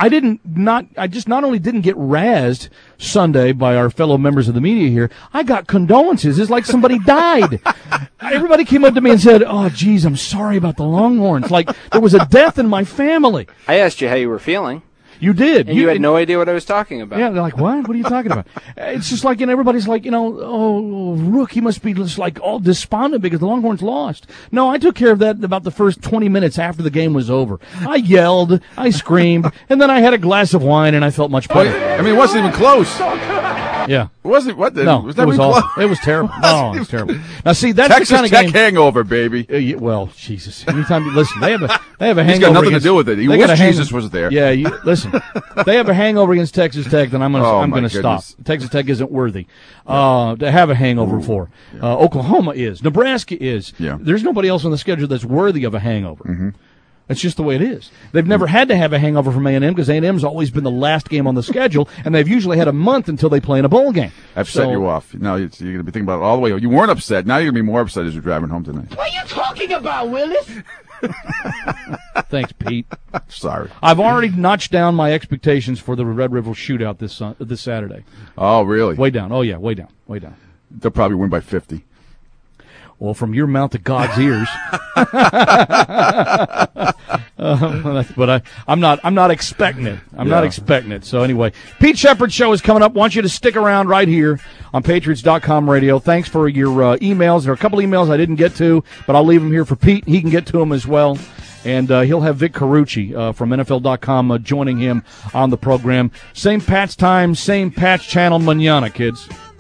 I didn't not I just not only didn't get razzed Sunday by our fellow members of the media here, I got condolences. It's like somebody died. Everybody came up to me and said, "Oh, geez, I'm sorry about the Longhorns." Like there was a death in my family. I asked you how you were feeling. You did. And you, you had no idea what I was talking about. Yeah, they're like, what? What are you talking about? It's just like, and everybody's like, you know, oh, Rook, he must be just like all despondent because the Longhorns lost. No, I took care of that about the first twenty minutes after the game was over. I yelled, I screamed, and then I had a glass of wine and I felt much better. I mean, it wasn't even close. Yeah. It wasn't, what the, no, was that it was really all, close? it was terrible. No, it was terrible. Now, see, that's Texas the kind of Tech game. hangover, baby. Uh, yeah, well, Jesus. Anytime you listen, they have a, they have a He's hangover. got nothing against, to do with it. He they wish got a hang- Jesus was there. Yeah, you, listen. They have a hangover against Texas Tech, then I'm going to Oh, I'm my going to stop. goodness. Texas Tech isn't worthy uh, to have a hangover Ooh. for. Uh, Oklahoma is. Nebraska is. Yeah. There's nobody else on the schedule that's worthy of a hangover. Mm-hmm. That's just the way it is. They've never had to have a hangover from A and M because A and M's always been the last game on the schedule, and they've usually had a month until they play in a bowl game. I've so, set you off. Now you're going to be thinking about it all the way. You weren't upset. Now you're going to be more upset as you're driving home tonight. What are you talking about, Willis? Thanks, Pete. Sorry. I've already notched down my expectations for the Red River Shootout this uh, this Saturday. Oh, really? Way down. Oh, yeah, way down. Way down. They'll probably win by fifty. Well, from your mouth to God's ears. uh, but I, I'm not. I'm not expecting it. I'm Yeah. not expecting it. So anyway, Pete Shepard Show is coming up. Want you to stick around right here on Patriots dot com radio. Thanks for your uh, emails. There are a couple emails I didn't get to, but I'll leave them here for Pete. He can get to them as well. And uh, he'll have Vic Carucci uh, from N F L dot com uh, joining him on the program. Same Pat's time, same Pat's channel, manana, kids.